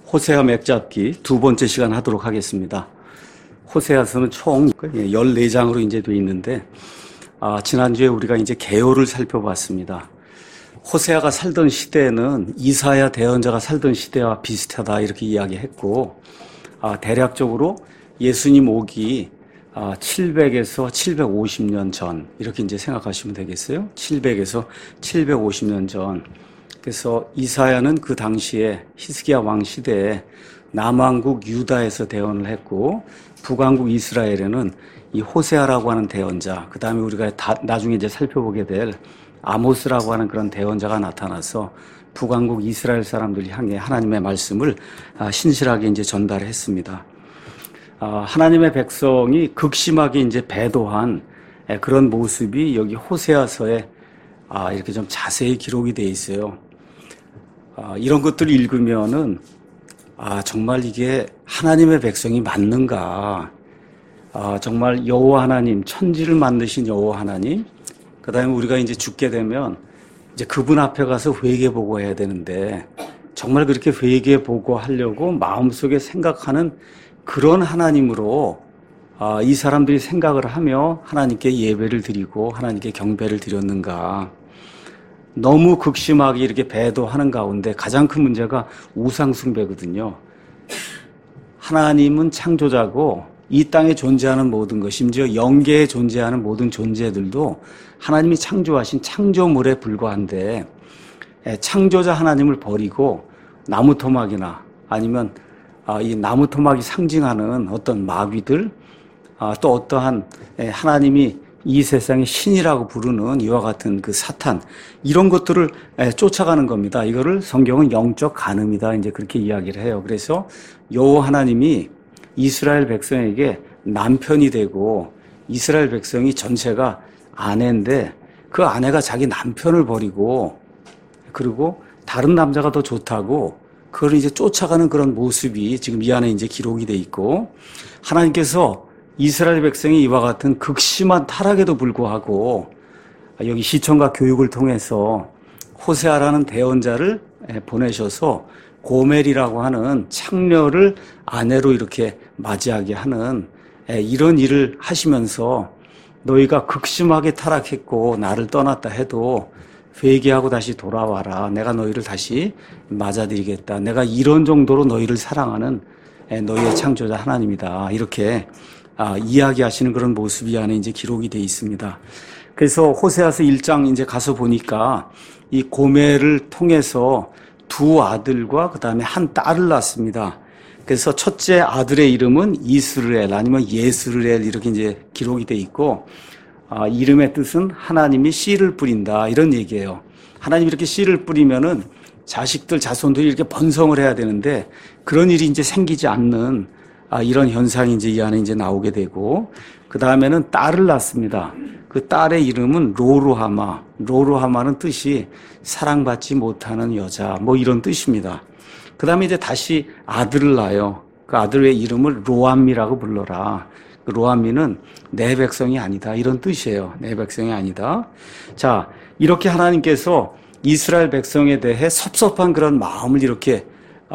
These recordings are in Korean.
호세아 맥잡기 두 번째 시간 하도록 하겠습니다. 호세아서는 총 14장으로 이제 돼 있는데, 지난주에 우리가 이제 개요를 살펴봤습니다. 호세아가 살던 시대는 이사야 대언자가 살던 시대와 비슷하다 이렇게 이야기했고, 대략적으로 예수님 오기 700에서 750년 전 이렇게 이제 생각하시면 되겠어요. 700에서 750년 전. 그래서 이사야는 그 당시에 히스기야 왕 시대에 남왕국 유다에서 대언을 했고, 북왕국 이스라엘에는 이 호세아라고 하는 대언자, 그 다음에 우리가 나중에 이제 살펴보게 될 아모스라고 하는 그런 대언자가 나타나서 북왕국 이스라엘 사람들이 향해 하나님의 말씀을 신실하게 이제 전달했습니다. 하나님의 백성이 극심하게 이제 배도한 그런 모습이 여기 호세아서에 이렇게 좀 자세히 기록이 되어 있어요. 이런 것들을 읽으면은 정말 이게 하나님의 백성이 맞는가? 정말 여호와 하나님, 천지를 만드신 여호와 하나님, 그다음에 우리가 이제 죽게 되면 이제 그분 앞에 가서 회개 보고해야 되는데, 정말 그렇게 회개 보고하려고 마음속에 생각하는 그런 하나님으로 이 사람들이 생각을 하며 하나님께 예배를 드리고 하나님께 경배를 드렸는가? 너무 극심하게 이렇게 배도하는 가운데 가장 큰 문제가 우상숭배거든요. 하나님은 창조자고 이 땅에 존재하는 모든 것, 심지어 영계에 존재하는 모든 존재들도 하나님이 창조하신 창조물에 불과한데, 창조자 하나님을 버리고 나무 토막이나 아니면 이 나무 토막이 상징하는 어떤 마귀들, 또 어떠한 하나님이 이 세상의 신이라고 부르는 이와 같은 그 사탄, 이런 것들을 쫓아가는 겁니다. 이거를 성경은 영적 간음이다 이제 그렇게 이야기를 해요. 그래서 여호와 하나님이 이스라엘 백성에게 남편이 되고, 이스라엘 백성이 전체가 아내인데 그 아내가 자기 남편을 버리고 그리고 다른 남자가 더 좋다고 그걸 이제 쫓아가는 그런 모습이 지금 이 안에 이제 기록이 돼 있고, 하나님께서 이스라엘 백성이 이와 같은 극심한 타락에도 불구하고 여기 시청과 교육을 통해서 호세아라는 대언자를 보내셔서 고멜이라고 하는 창녀를 아내로 이렇게 맞이하게 하는 이런 일을 하시면서, 너희가 극심하게 타락했고 나를 떠났다 해도 회개하고 다시 돌아와라. 내가 너희를 다시 맞아들이겠다. 내가 이런 정도로 너희를 사랑하는 너희의 창조자 하나님이다. 이렇게 이야기하시는 그런 모습이 이 안에 이제 기록이 되어 있습니다. 그래서 호세아서 1장 이제 가서 보니까 이 고멜을 통해서 두 아들과 그 다음에 한 딸을 낳습니다. 그래서 첫째 아들의 이름은 이스르엘 아니면 예스르엘 이렇게 이제 기록이 되어 있고, 이름의 뜻은 하나님이 씨를 뿌린다 이런 얘기예요. 하나님이 이렇게 씨를 뿌리면은 자식들, 자손들이 이렇게 번성을 해야 되는데 그런 일이 이제 생기지 않는 이런 현상이 이제 이 안에 이제 나오게 되고, 그 다음에는 딸을 낳습니다. 그 딸의 이름은 로루하마. 로루하마는 뜻이 사랑받지 못하는 여자, 뭐 이런 뜻입니다. 그 다음에 이제 다시 아들을 낳아요. 그 아들의 이름을 로암미라고 불러라. 그 로암미는 내 백성이 아니다 이런 뜻이에요. 내 백성이 아니다. 자, 이렇게 하나님께서 이스라엘 백성에 대해 섭섭한 그런 마음을 이렇게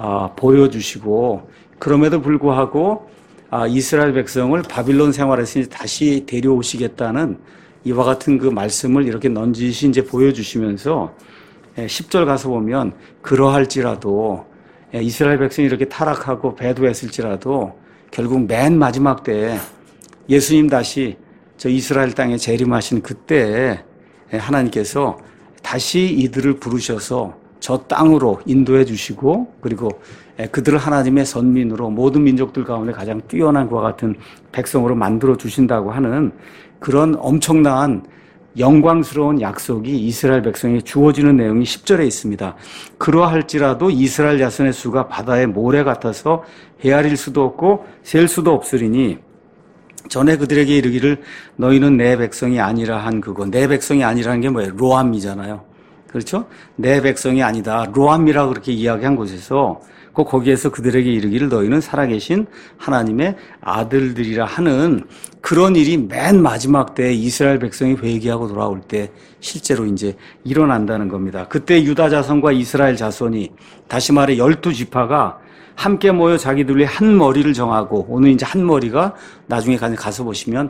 보여주시고, 그럼에도 불구하고 이스라엘 백성을 바빌론 생활에서 이제 다시 데려오시겠다는 이와 같은 그 말씀을 이렇게 넌지시 이제 보여주시면서 10절 가서 보면, 그러할지라도 이스라엘 백성이 이렇게 타락하고 배도했을지라도 결국 맨 마지막 때에 예수님 다시 저 이스라엘 땅에 재림하신 그때에 하나님께서 다시 이들을 부르셔서 저 땅으로 인도해 주시고, 그리고 그들을 하나님의 선민으로 모든 민족들 가운데 가장 뛰어난 그와 같은 백성으로 만들어 주신다고 하는 그런 엄청난 영광스러운 약속이 이스라엘 백성에 주어지는 내용이 10절에 있습니다. 그러할지라도 이스라엘 자손의 수가 바다의 모래 같아서 헤아릴 수도 없고 셀 수도 없으리니, 전에 그들에게 이르기를 너희는 내 백성이 아니라 한 그거. 내 백성이 아니라는 게 뭐예요? 로암미잖아요. 그렇죠? 내 백성이 아니다. 로암미라고 그렇게 이야기한 곳에서 거기에서 그들에게 이르기를 너희는 살아계신 하나님의 아들들이라 하는 그런 일이 맨 마지막 때 이스라엘 백성이 회개하고 돌아올 때 실제로 이제 일어난다는 겁니다. 그때 유다 자손과 이스라엘 자손이, 다시 말해 12지파가 함께 모여 자기들의 한 머리를 정하고, 오늘 이제 한 머리가 나중에 가서 보시면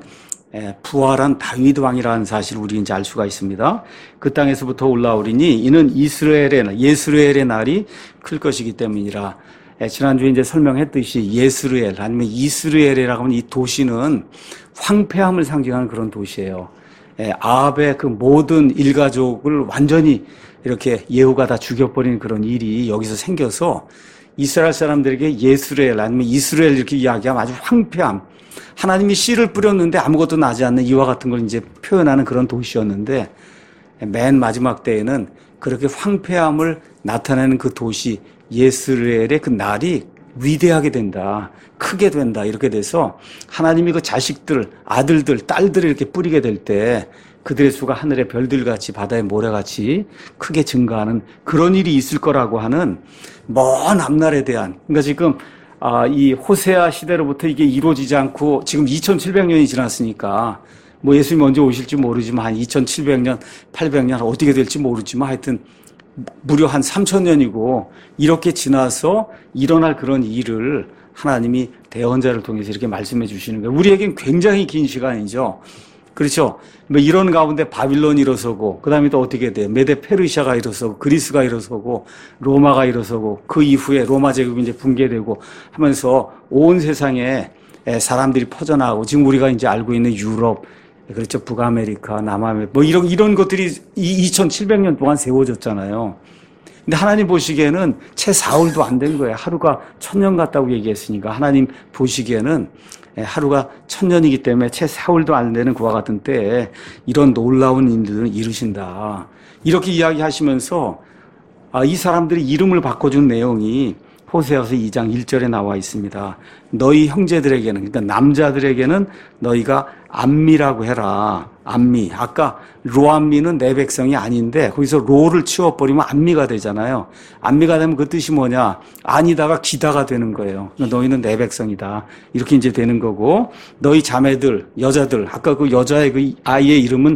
부활한 다윗 왕이라는 사실을 우리 이제 알 수가 있습니다. 그 땅에서부터 올라오리니 이는 예스르엘의 날이 클 것이기 때문이라. 지난주에 이제 설명했듯이 예스르엘 아니면 이스르엘이라고 하면 이 도시는 황폐함을 상징하는 그런 도시예요. 아합의 그 모든 일가족을 완전히 이렇게 예후가 다 죽여버리는 그런 일이 여기서 생겨서 이스라엘 사람들에게 예스르엘 아니면 이스라엘 이렇게 이야기하면 아주 황폐함, 하나님이 씨를 뿌렸는데 아무것도 나지 않는 이와 같은 걸 이제 표현하는 그런 도시였는데, 맨 마지막 때에는 그렇게 황폐함을 나타내는 그 도시 예스르엘의 그 날이 위대하게 된다, 크게 된다, 이렇게 돼서 하나님이 그 자식들, 아들들, 딸들을 이렇게 뿌리게 될 때 그들의 수가 하늘의 별들같이 바다의 모래같이 크게 증가하는 그런 일이 있을 거라고 하는 먼 앞날에 대한, 그러니까 지금 이 호세아 시대로부터 이게 이루어지지 않고 지금 2700년이 지났으니까 뭐 예수님이 언제 오실지 모르지만 한 2700년, 800년 어떻게 될지 모르지만 하여튼 무려 한 3000년이고 이렇게 지나서 일어날 그런 일을 하나님이 대언자를 통해서 이렇게 말씀해 주시는 거예요. 우리에겐 굉장히 긴 시간이죠. 그렇죠? 뭐 이런 가운데 바빌론이 일어서고, 그 다음에 또 어떻게 돼요? 메데 페르시아가 일어서고, 그리스가 일어서고, 로마가 일어서고, 그 이후에 로마 제국이 이제 붕괴되고 하면서 온 세상에 사람들이 퍼져나가고, 지금 우리가 이제 알고 있는 유럽, 그렇죠? 북아메리카, 남아메리카, 뭐 이런 것들이 2700년 동안 세워졌잖아요. 근데 하나님 보시기에는 채 사흘도 안 된 거예요. 하루가 1000년 같다고 얘기했으니까 하나님 보시기에는 하루가 1000년이기 때문에 채 사흘도 안 되는 그와 같은 때에 이런 놀라운 일들을 이루신다. 이렇게 이야기하시면서 이 사람들이 이름을 바꿔준 내용이 호세아서 2장 1절에 나와 있습니다. 너희 형제들에게는, 그러니까 남자들에게는 너희가 암미라고 해라. 암미. 아까 로암미는 내 백성이 아닌데 거기서 로를 치워버리면 암미가 되잖아요. 암미가 되면 그 뜻이 뭐냐? 아니다가 기다가 되는 거예요. 너희는 내 백성이다. 이렇게 이제 되는 거고, 너희 자매들, 여자들, 아까 그 여자의 그 아이의 이름은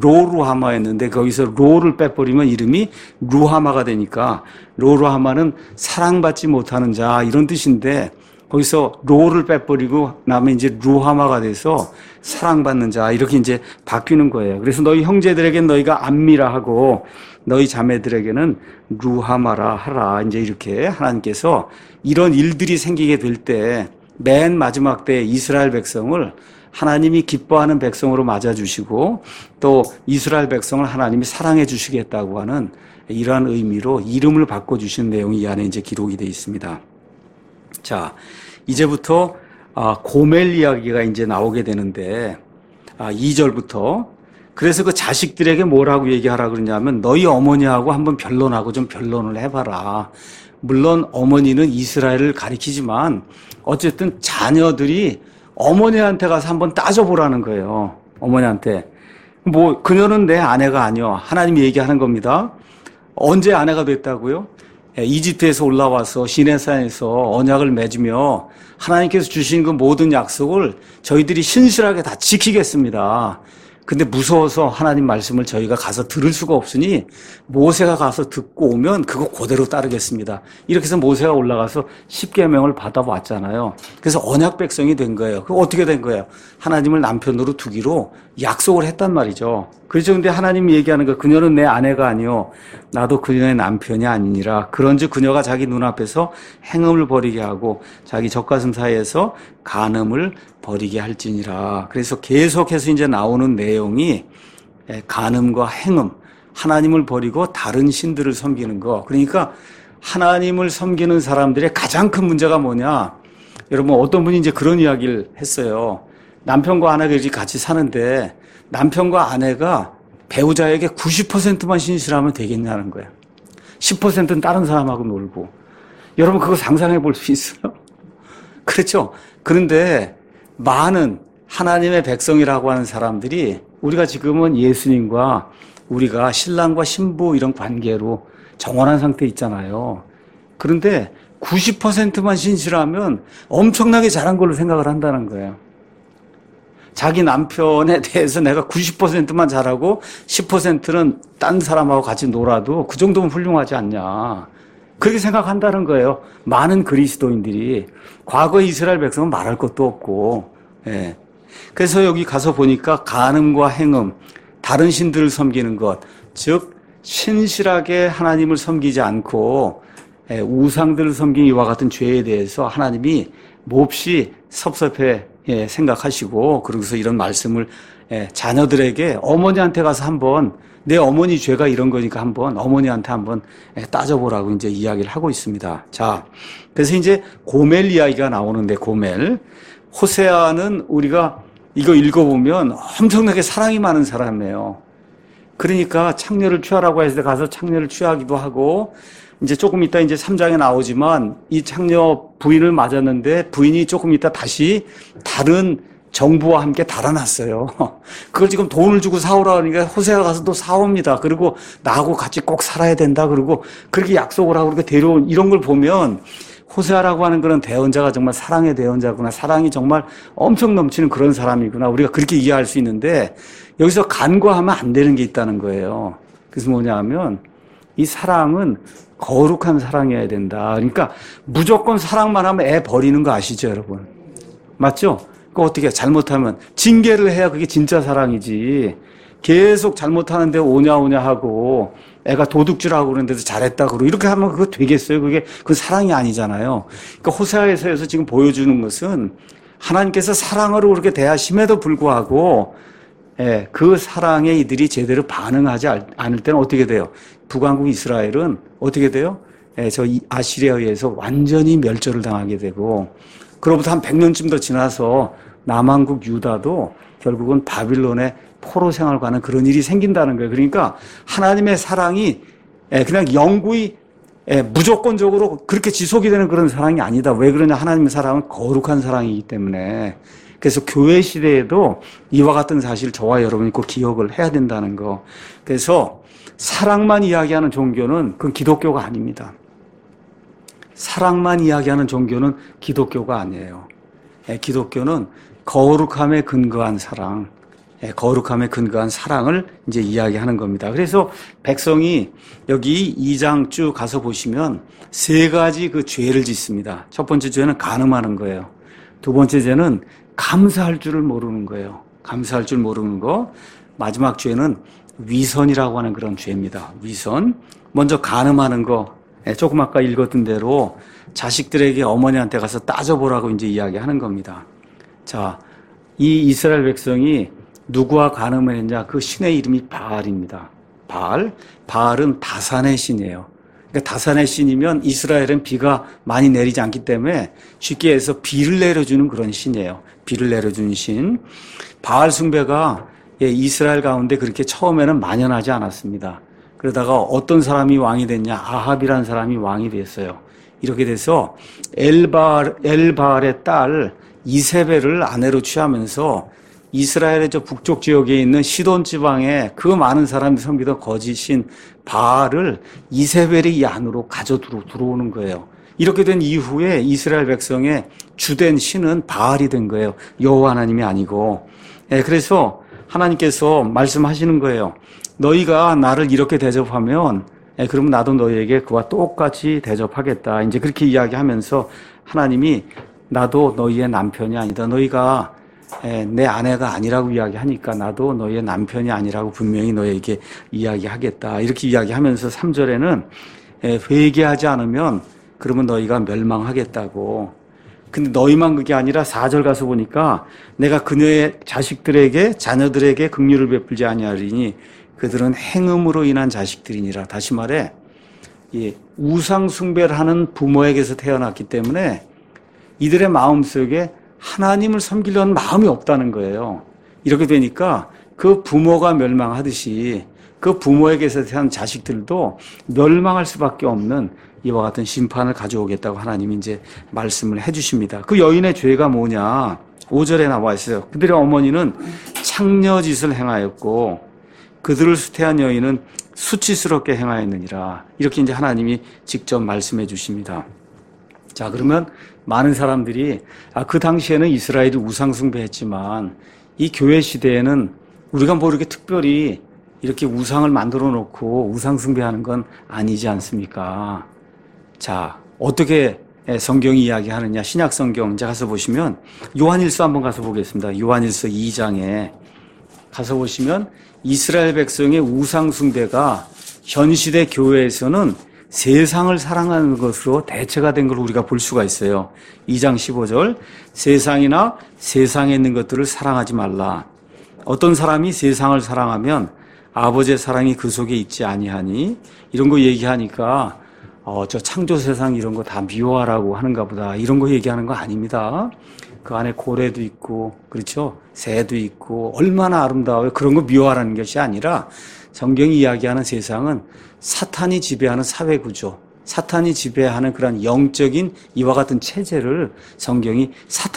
로루하마였는데 거기서 로를 빼버리면 이름이 루하마가 되니까 로루하마는 사랑받지 못하는 자, 이런 뜻인데 거기서 로를 빼버리고 남의 이제 루하마가 돼서 사랑받는 자, 이렇게 이제 바뀌는 거예요. 그래서 너희 형제들에게는 너희가 암미라 하고 너희 자매들에게는 루하마라 하라. 이제 이렇게 하나님께서 이런 일들이 생기게 될 때 맨 마지막 때 이스라엘 백성을 하나님이 기뻐하는 백성으로 맞아주시고 또 이스라엘 백성을 하나님이 사랑해 주시겠다고 하는 이러한 의미로 이름을 바꿔주신 내용이 이 안에 이제 기록이 되어 있습니다. 자, 이제부터 고멜 이야기가 이제 나오게 되는데 2절부터 그래서 그 자식들에게 뭐라고 얘기하라 그러냐면 너희 어머니하고 한번 변론하고 좀 변론을 해봐라. 물론 어머니는 이스라엘을 가리키지만 어쨌든 자녀들이 어머니한테 가서 한번 따져보라는 거예요. 어머니한테. 뭐 그녀는 내 아내가 아니요. 하나님이 얘기하는 겁니다. 언제 아내가 됐다고요? 이집트에서 올라와서 시내산에서 언약을 맺으며 하나님께서 주신 그 모든 약속을 저희들이 신실하게 다 지키겠습니다. 근데 무서워서 하나님 말씀을 저희가 가서 들을 수가 없으니 모세가 가서 듣고 오면 그거 그대로 따르겠습니다. 이렇게 해서 모세가 올라가서 십계명을 받아왔잖아요. 그래서 언약 백성이 된 거예요. 그거 어떻게 된 거예요? 하나님을 남편으로 두기로 약속을 했단 말이죠. 그렇죠. 근데 하나님이 얘기하는 거, 그녀는 내 아내가 아니요 나도 그녀의 남편이 아니니라. 그런즉 그녀가 자기 눈앞에서 행음을 벌이게 하고 자기 젖가슴 사이에서 간음을 벌이게 할지니라. 그래서 계속해서 이제 나오는 내용이 간음과 행음, 하나님을 버리고 다른 신들을 섬기는 거. 그러니까 하나님을 섬기는 사람들의 가장 큰 문제가 뭐냐? 여러분, 어떤 분이 이제 그런 이야기를 했어요. 남편과 아내가 이렇게 같이 사는데 남편과 아내가 배우자에게 90%만 신실하면 되겠냐는 거야. 10%는 다른 사람하고 놀고. 여러분, 그거 상상해 볼 수 있어요? 그렇죠? 그런데 많은 하나님의 백성이라고 하는 사람들이 우리가 지금은 예수님과 우리가 신랑과 신부 이런 관계로 정원한 상태에 있잖아요. 그런데 90%만 신실하면 엄청나게 잘한 걸로 생각을 한다는 거예요. 자기 남편에 대해서 내가 90%만 잘하고 10%는 딴 사람하고 같이 놀아도 그 정도면 훌륭하지 않냐. 그렇게 생각한다는 거예요. 많은 그리스도인들이. 과거 이스라엘 백성은 말할 것도 없고. 예. 그래서 여기 가서 보니까 간음과 행음, 다른 신들을 섬기는 것, 즉 신실하게 하나님을 섬기지 않고 우상들을 섬긴 이와 같은 죄에 대해서 하나님이 몹시 섭섭해 생각하시고, 그러고서 이런 말씀을 자녀들에게 어머니한테 가서 한번, 내 어머니 죄가 이런 거니까 한번 어머니한테 한번 따져보라고 이제 이야기를 하고 있습니다. 자, 그래서 이제 고멜 이야기가 나오는데, 고멜. 호세아는 우리가 이거 읽어보면 엄청나게 사랑이 많은 사람이에요. 그러니까 창녀를 취하라고 해서 가서 창녀를 취하기도 하고, 이제 조금 있다 이제 3장에 나오지만 이 창녀 부인을 맞았는데 부인이 조금 있다 다시 다른 정부와 함께 달아났어요. 그걸 지금 돈을 주고 사오라 하니까 호세아가 가서 또 사옵니다. 그리고 나하고 같이 꼭 살아야 된다. 그리고 그렇게 약속을 하고 그렇게 데려온 이런 걸 보면 호세아라고 하는 그런 대언자가 정말 사랑의 대언자구나. 사랑이 정말 엄청 넘치는 그런 사람이구나. 우리가 그렇게 이해할 수 있는데 여기서 간과하면 안 되는 게 있다는 거예요. 그래서 뭐냐 하면 이 사랑은 거룩한 사랑이어야 된다. 그러니까 무조건 사랑만 하면 애 버리는 거 아시죠, 여러분? 맞죠? 그 어떻게 잘못하면 징계를 해야 그게 진짜 사랑이지. 계속 잘못하는데 오냐 하고 애가 도둑질하고 그러는데도 잘했다 그러고 이렇게 하면 그거 되겠어요? 그 사랑이 아니잖아요. 그러니까 호세아에서 지금 보여주는 것은 하나님께서 사랑으로 그렇게 대하심에도 불구하고 그 사랑에 이들이 제대로 반응하지 않을 때는 어떻게 돼요? 북왕국 이스라엘은 어떻게 돼요? 저 아시리아에 의해서 완전히 멸절을 당하게 되고, 그로부터 한 100년쯤 더 지나서 남왕국 유다도 결국은 바빌론의 포로 생활을 가는 그런 일이 생긴다는 거예요. 그러니까 하나님의 사랑이 그냥 영구히 무조건적으로 그렇게 지속이 되는 그런 사랑이 아니다. 왜 그러냐? 하나님의 사랑은 거룩한 사랑이기 때문에. 그래서 교회 시대에도 이와 같은 사실 저와 여러분이 꼭 기억을 해야 된다는 거. 그래서 사랑만 이야기하는 종교는 그건 기독교가 아닙니다. 사랑만 이야기하는 종교는 기독교가 아니에요. 기독교는 거룩함에 근거한 사랑, 거룩함에 근거한 사랑을 이제 이야기하는 겁니다. 그래서 백성이 여기 2장 쭉 가서 보시면 세 가지 그 죄를 짓습니다. 첫 번째 죄는 간음하는 거예요. 두 번째 죄는 감사할 줄을 모르는 거예요. 감사할 줄 모르는 거. 마지막 죄는 위선이라고 하는 그런 죄입니다. 위선. 먼저 간음하는 거. 조금 아까 읽었던 대로 자식들에게 어머니한테 가서 따져보라고 이제 이야기하는 겁니다. 자, 이 이스라엘 백성이 누구와 간음을 했냐? 그 신의 이름이 바알입니다. 바알. 바알은 다산의 신이에요. 그러니까 다산의 신이면 이스라엘은 비가 많이 내리지 않기 때문에 쉽게 해서 비를 내려주는 그런 신이에요. 비를 내려주는 신. 바알 숭배가 이스라엘 가운데 그렇게 처음에는 만연하지 않았습니다. 그러다가 어떤 사람이 왕이 됐냐? 아합이라는 사람이 왕이 됐어요. 이렇게 돼서 엘바알의 딸 이세벨을 아내로 취하면서 이스라엘의 저 북쪽 지역에 있는 시돈 지방에 그 많은 사람이 섬기던 거짓신 바알을 이세벨이 이 안으로 가져 들어오는 거예요. 이렇게 된 이후에 이스라엘 백성의 주된 신은 바알이 된 거예요. 여호와 하나님이 아니고. 그래서 하나님께서 말씀하시는 거예요. 너희가 나를 이렇게 대접하면 그러면 나도 너희에게 그와 똑같이 대접하겠다. 이제 그렇게 이야기하면서 하나님이 나도 너희의 남편이 아니다. 너희가 내 아내가 아니라고 이야기하니까 나도 너희의 남편이 아니라고 분명히 너희에게 이야기하겠다. 이렇게 이야기하면서 3절에는 회개하지 않으면 그러면 너희가 멸망하겠다고. 근데 너희만 그게 아니라 4절 가서 보니까 내가 그녀의 자식들에게 자녀들에게 긍휼을 베풀지 아니하리니 그들은 행음으로 인한 자식들이니라. 다시 말해 우상 숭배를 하는 부모에게서 태어났기 때문에 이들의 마음속에 하나님을 섬기려는 마음이 없다는 거예요. 이렇게 되니까 그 부모가 멸망하듯이 그 부모에게서 태어난 자식들도 멸망할 수밖에 없는 이와 같은 심판을 가져오겠다고 하나님이 이제 말씀을 해주십니다. 그 여인의 죄가 뭐냐? 5절에 나와 있어요. 그들의 어머니는 창녀짓을 행하였고 그들을 수태한 여인은 수치스럽게 행하였느니라. 이렇게 이제 하나님이 직접 말씀해 주십니다. 자, 그러면 많은 사람들이 그 당시에는 이스라엘이 우상 숭배했지만 이 교회 시대에는 우리가 뭐 이렇게 특별히 이렇게 우상을 만들어 놓고 우상 숭배하는 건 아니지 않습니까? 자, 어떻게 성경이 이야기하느냐. 신약 성경 이제 가서 보시면 요한일서 한번 가서 보겠습니다. 요한일서 2장에 가서 보시면 이스라엘 백성의 우상 숭배가 현 시대 교회에서는 세상을 사랑하는 것으로 대체가 된 걸 우리가 볼 수가 있어요. 2장 15절 세상이나 세상에 있는 것들을 사랑하지 말라. 어떤 사람이 세상을 사랑하면 아버지의 사랑이 그 속에 있지 아니하니 이런 거 얘기하니까 저 창조 세상 이런 거 다 미워하라고 하는가 보다 이런 거 얘기하는 거 아닙니다. 그 안에 고래도 있고 그렇죠? 새도 있고 얼마나 아름다워요. 그런 거 미워하라는 것이 아니라 성경이 이야기하는 세상은 사탄이 지배하는 사회구조, 사탄이 지배하는 그런 영적인 이와 같은 체제를 성경이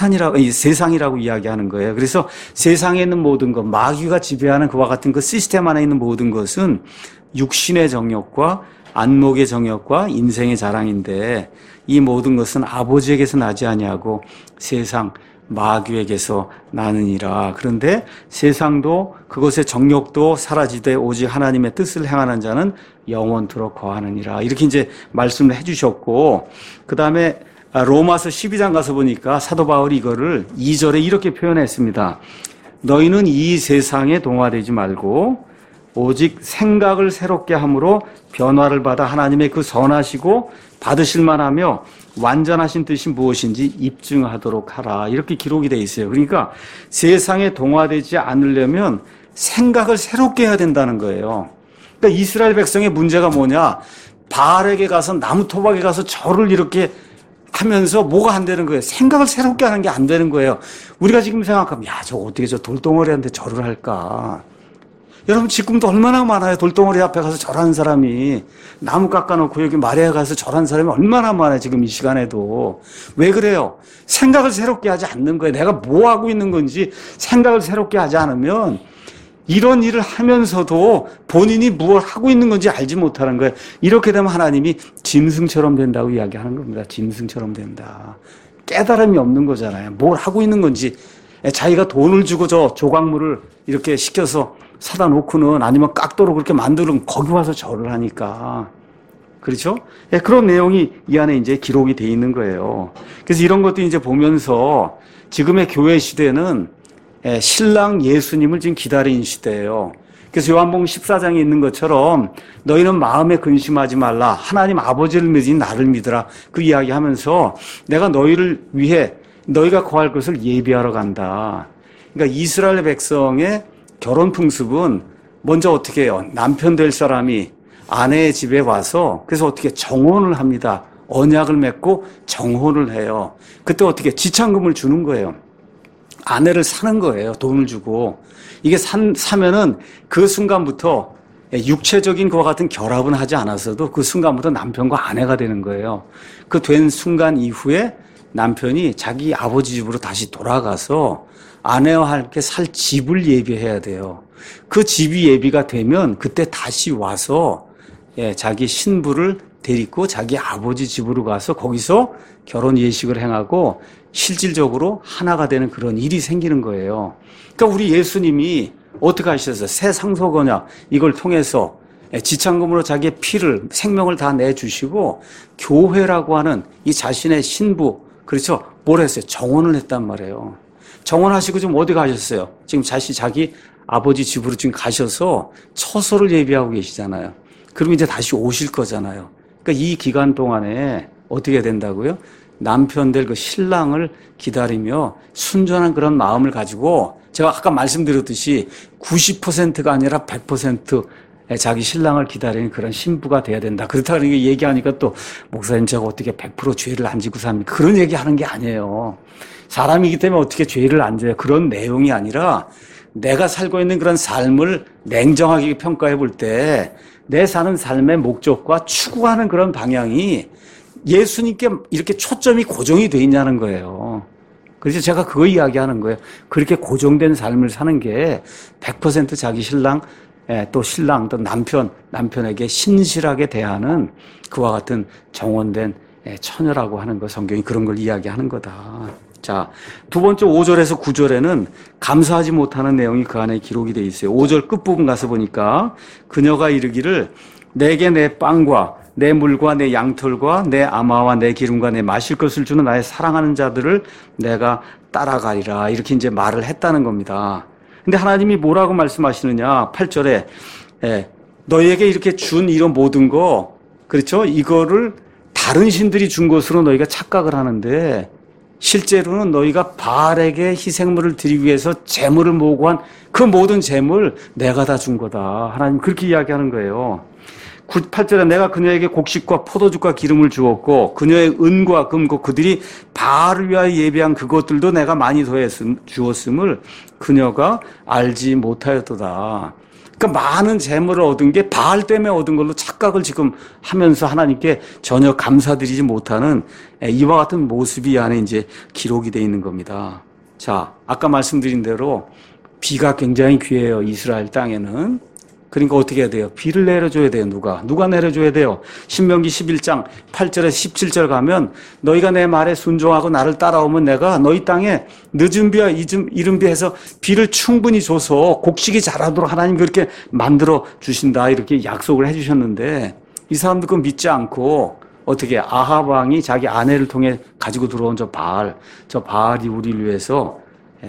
세상이라고 이야기하는 거예요. 그래서 세상에 있는 모든 것, 마귀가 지배하는 그와 같은 그 시스템 안에 있는 모든 것은 육신의 정욕과 안목의 정욕과 인생의 자랑인데 이 모든 것은 아버지에게서 나지 아니하고 세상 마귀에게서 나느니라. 그런데 세상도 그것의 정욕도 사라지되 오직 하나님의 뜻을 행하는 자는 영원토록 거하느니라. 이렇게 이제 말씀을 해주셨고 그 다음에 로마서 12장 가서 보니까 사도 바울이 이거를 2절에 이렇게 표현했습니다. 너희는 이 세상에 동화되지 말고 오직 생각을 새롭게 함으로 변화를 받아 하나님의 그 선하시고 받으실 만하며 완전하신 뜻이 무엇인지 입증하도록 하라. 이렇게 기록이 되어 있어요. 그러니까 세상에 동화되지 않으려면 생각을 새롭게 해야 된다는 거예요. 그러니까 이스라엘 백성의 문제가 뭐냐? 바알에게 가서 나무 토막에 가서 절을 이렇게 하면서 뭐가 안 되는 거예요? 생각을 새롭게 하는 게 안 되는 거예요. 우리가 지금 생각하면 저 어떻게 저 돌덩어리한테 절을 할까? 여러분 지금도 얼마나 많아요. 돌덩어리 앞에 가서 절하는 사람이 나무 깎아놓고 여기 마리아에 가서 절하는 사람이 얼마나 많아요. 지금 이 시간에도. 왜 그래요? 생각을 새롭게 하지 않는 거예요. 내가 뭐 하고 있는 건지 생각을 새롭게 하지 않으면 이런 일을 하면서도 본인이 무엇을 하고 있는 건지 알지 못하는 거예요. 이렇게 되면 하나님이 짐승처럼 된다고 이야기하는 겁니다. 짐승처럼 된다. 깨달음이 없는 거잖아요. 뭘 하고 있는 건지. 자기가 돈을 주고 저 조각물을 이렇게 시켜서 사다 놓고는 아니면 깎도록 그렇게 만들면 거기 와서 절을 하니까. 그렇죠? 그런 내용이 이 안에 이제 기록이 돼 있는 거예요. 그래서 이런 것도 이제 보면서 지금의 교회 시대는 신랑 예수님을 지금 기다리는 시대예요. 그래서 요한복음 14장에 있는 것처럼 너희는 마음에 근심하지 말라. 하나님 아버지를 믿으니 나를 믿으라. 그 이야기 하면서 내가 너희를 위해 너희가 거할 것을 예비하러 간다. 그러니까 이스라엘 백성의 결혼 풍습은 먼저 어떻게 해요? 남편 될 사람이 아내의 집에 와서 그래서 어떻게 정혼을 합니다. 언약을 맺고 정혼을 해요. 그때 어떻게 지참금을 주는 거예요. 아내를 사는 거예요. 돈을 주고. 이게 사면은 그 순간부터 육체적인 그와 같은 결합은 하지 않았어도 그 순간부터 남편과 아내가 되는 거예요. 그 된 순간 이후에 남편이 자기 아버지 집으로 다시 돌아가서 아내와 함께 살 집을 예비해야 돼요. 그 집이 예비가 되면 그때 다시 와서 자기 신부를 데리고 자기 아버지 집으로 가서 거기서 결혼 예식을 행하고 실질적으로 하나가 되는 그런 일이 생기는 거예요. 그러니까 우리 예수님이 어떻게 하셨어요? 새 상속 언약 이걸 통해서 지참금으로 자기의 피를 생명을 다 내주시고 교회라고 하는 이 자신의 신부 그렇죠? 뭘 했어요? 정혼을 했단 말이에요. 정혼하시고 지금 어디 가셨어요? 지금 자기 아버지 집으로 지금 가셔서 처소를 예비하고 계시잖아요. 그럼 이제 다시 오실 거잖아요. 그러니까 이 기간 동안에 어떻게 된다고요? 남편 될 그 신랑을 기다리며 순전한 그런 마음을 가지고 제가 아까 말씀드렸듯이 90%가 아니라 100% 자기 신랑을 기다리는 그런 신부가 돼야 된다. 그렇다고 얘기하니까 또 목사님 제가 어떻게 100% 죄를 안 지고 삽니까? 그런 얘기하는 게 아니에요. 사람이기 때문에 어떻게 죄를 안 져요. 그런 내용이 아니라 내가 살고 있는 그런 삶을 냉정하게 평가해 볼 때 내 사는 삶의 목적과 추구하는 그런 방향이 예수님께 이렇게 초점이 고정이 돼 있냐는 거예요. 그래서 제가 그거 이야기하는 거예요. 그렇게 고정된 삶을 사는 게 100% 자기 신랑 또 신랑 또 남편에게 신실하게 대하는 그와 같은 정원된 처녀라고 하는 거 성경이 그런 걸 이야기하는 거다. 자, 두 번째 5절에서 9절에는 감사하지 못하는 내용이 그 안에 기록이 되어 있어요. 5절 끝부분 가서 보니까 그녀가 이르기를 내게 내 빵과 내 물과 내 양털과 내 아마와 내 기름과 내 마실 것을 주는 나의 사랑하는 자들을 내가 따라가리라. 이렇게 이제 말을 했다는 겁니다. 근데 하나님이 뭐라고 말씀하시느냐? 8절에 너희에게 이렇게 준 이런 모든 거, 그렇죠? 이거를 다른 신들이 준 것으로 너희가 착각을 하는데 실제로는 너희가 바알에게 희생물을 드리기 위해서 재물을 모으고 한 그 모든 재물 내가 다 준 거다. 하나님 그렇게 이야기하는 거예요. 8절에 내가 그녀에게 곡식과 포도주과 기름을 주었고 그녀의 은과 금고 그들이 바알을 위하여 예비한 그것들도 내가 많이 주었음을 그녀가 알지 못하였도다. 그러니까 많은 재물을 얻은 게 바알 때문에 얻은 걸로 착각을 지금 하면서 하나님께 전혀 감사드리지 못하는 이와 같은 모습이 이 안에 이제 기록이 되어 있는 겁니다. 자, 아까 말씀드린 대로 비가 굉장히 귀해요. 이스라엘 땅에는. 그러니까 어떻게 해야 돼요? 비를 내려줘야 돼요. 누가 내려줘야 돼요? 신명기 11장 8절에서 17절 가면 너희가 내 말에 순종하고 나를 따라오면 내가 너희 땅에 늦은 비와 이른 비해서 비를 충분히 줘서 곡식이 자라도록 하나님 그렇게 만들어 주신다. 이렇게 약속을 해 주셨는데 이 사람들 그거 믿지 않고 어떻게 아합 왕이 자기 아내를 통해 가지고 들어온 저 바알이 우리를 위해서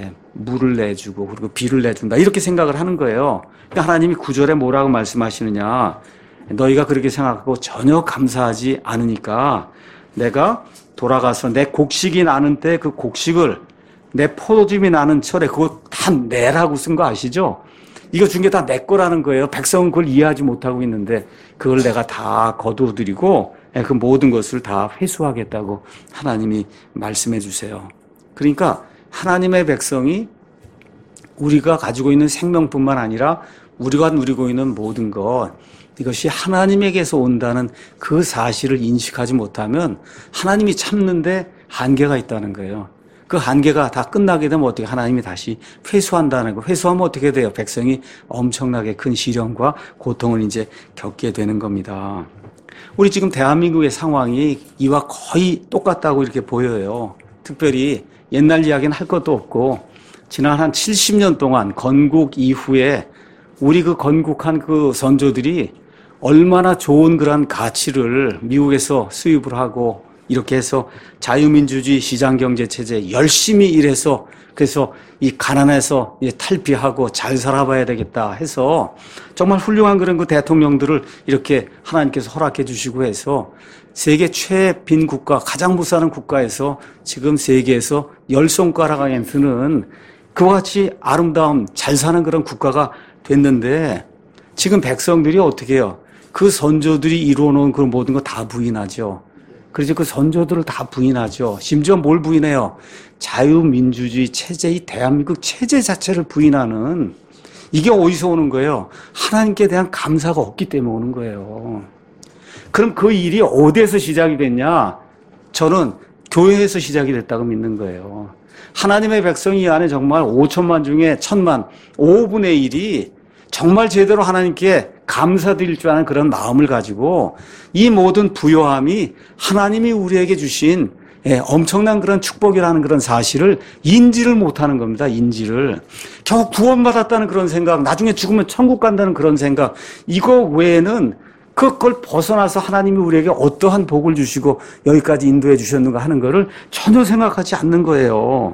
물을 내주고 그리고 비를 내준다. 이렇게 생각을 하는 거예요. 그러니까 하나님이 9절에 뭐라고 말씀하시느냐. 너희가 그렇게 생각하고 전혀 감사하지 않으니까 내가 돌아가서 내 곡식이 나는 때 그 곡식을 내 포도즙이 나는 철에 그거 다 내라고 쓴 거 아시죠? 이거 준 게 다 내 거라는 거예요. 백성은 그걸 이해하지 못하고 있는데 그걸 내가 다 거두어드리고 그 모든 것을 다 회수하겠다고 하나님이 말씀해 주세요. 그러니까 하나님의 백성이 우리가 가지고 있는 생명뿐만 아니라 우리가 누리고 있는 모든 것 이것이 하나님에게서 온다는 그 사실을 인식하지 못하면 하나님이 참는데 한계가 있다는 거예요. 그 한계가 다 끝나게 되면 어떻게 하나님이 다시 회수한다는 거. 회수하면 어떻게 돼요? 백성이 엄청나게 큰 시련과 고통을 이제 겪게 되는 겁니다. 우리 지금 대한민국의 상황이 이와 거의 똑같다고 이렇게 보여요. 특별히 옛날 이야기는 할 것도 없고 지난 한 70년 동안 건국 이후에 우리 그 건국한 그 선조들이 얼마나 좋은 그런 가치를 미국에서 수입을 하고 이렇게 해서 자유민주주의 시장경제체제 열심히 일해서 그래서 이 가난해서 탈피하고 잘 살아봐야 되겠다 해서 정말 훌륭한 그런 그 대통령들을 이렇게 하나님께서 허락해 주시고 해서 세계 최빈 국가, 가장 못 사는 국가에서 지금 세계에서 10손가락 안에 드는 그와 같이 아름다움, 잘 사는 그런 국가가 됐는데 지금 백성들이 어떻게 해요? 그 선조들이 이루어놓은 그 모든 거 다 부인하죠. 그래서 그 선조들을 다 부인하죠. 심지어 뭘 부인해요? 자유민주주의 체제, 이 대한민국 체제 자체를 부인하는 이게 어디서 오는 거예요? 하나님께 대한 감사가 없기 때문에 오는 거예요. 그럼 그 일이 어디에서 시작이 됐냐? 저는 교회에서 시작이 됐다고 믿는 거예요. 하나님의 백성이 이 안에 정말 5천만 중에 1,000만, 5분의 1이 정말 제대로 하나님께 감사드릴 줄 아는 그런 마음을 가지고 이 모든 부요함이 하나님이 우리에게 주신 엄청난 그런 축복이라는 그런 사실을 인지를 못하는 겁니다. 인지를. 겨우 구원받았다는 그런 생각, 나중에 죽으면 천국 간다는 그런 생각, 이거 외에는 그걸 벗어나서 하나님이 우리에게 어떠한 복을 주시고 여기까지 인도해 주셨는가 하는 거를 전혀 생각하지 않는 거예요.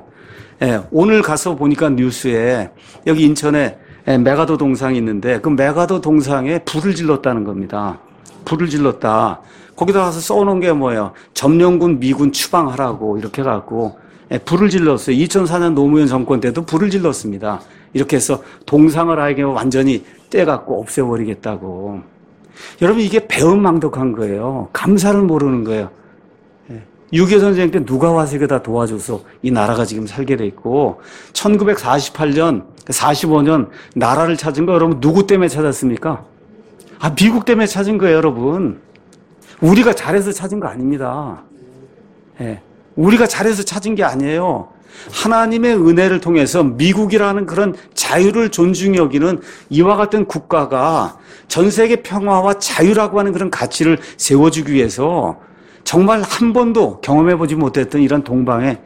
오늘 가서 보니까 뉴스에 여기 인천에 메가더 동상이 있는데 그 메가더 동상에 불을 질렀다는 겁니다. 불을 질렀다. 거기다 가서 써놓은 게 뭐예요? 점령군 미군 추방하라고 이렇게 해갖고 불을 질렀어요. 2004년 노무현 정권 때도 불을 질렀습니다. 이렇게 해서 동상을 아예 완전히 떼갖고 없애버리겠다고. 여러분 이게 배은망덕한 거예요. 감사를 모르는 거예요. 6.25 전쟁 때 누가 와서 이거 다 도와줘서 이 나라가 지금 살게 돼 있고 1948년, 45년 나라를 찾은 거 여러분 누구 때문에 찾았습니까? 미국 때문에 찾은 거예요, 여러분. 우리가 잘해서 찾은 거 아닙니다. 우리가 잘해서 찾은 게 아니에요. 하나님의 은혜를 통해서 미국이라는 그런 자유를 존중히 여기는 이와 같은 국가가 전 세계 평화와 자유라고 하는 그런 가치를 세워주기 위해서 정말 한 번도 경험해보지 못했던 이런 동방에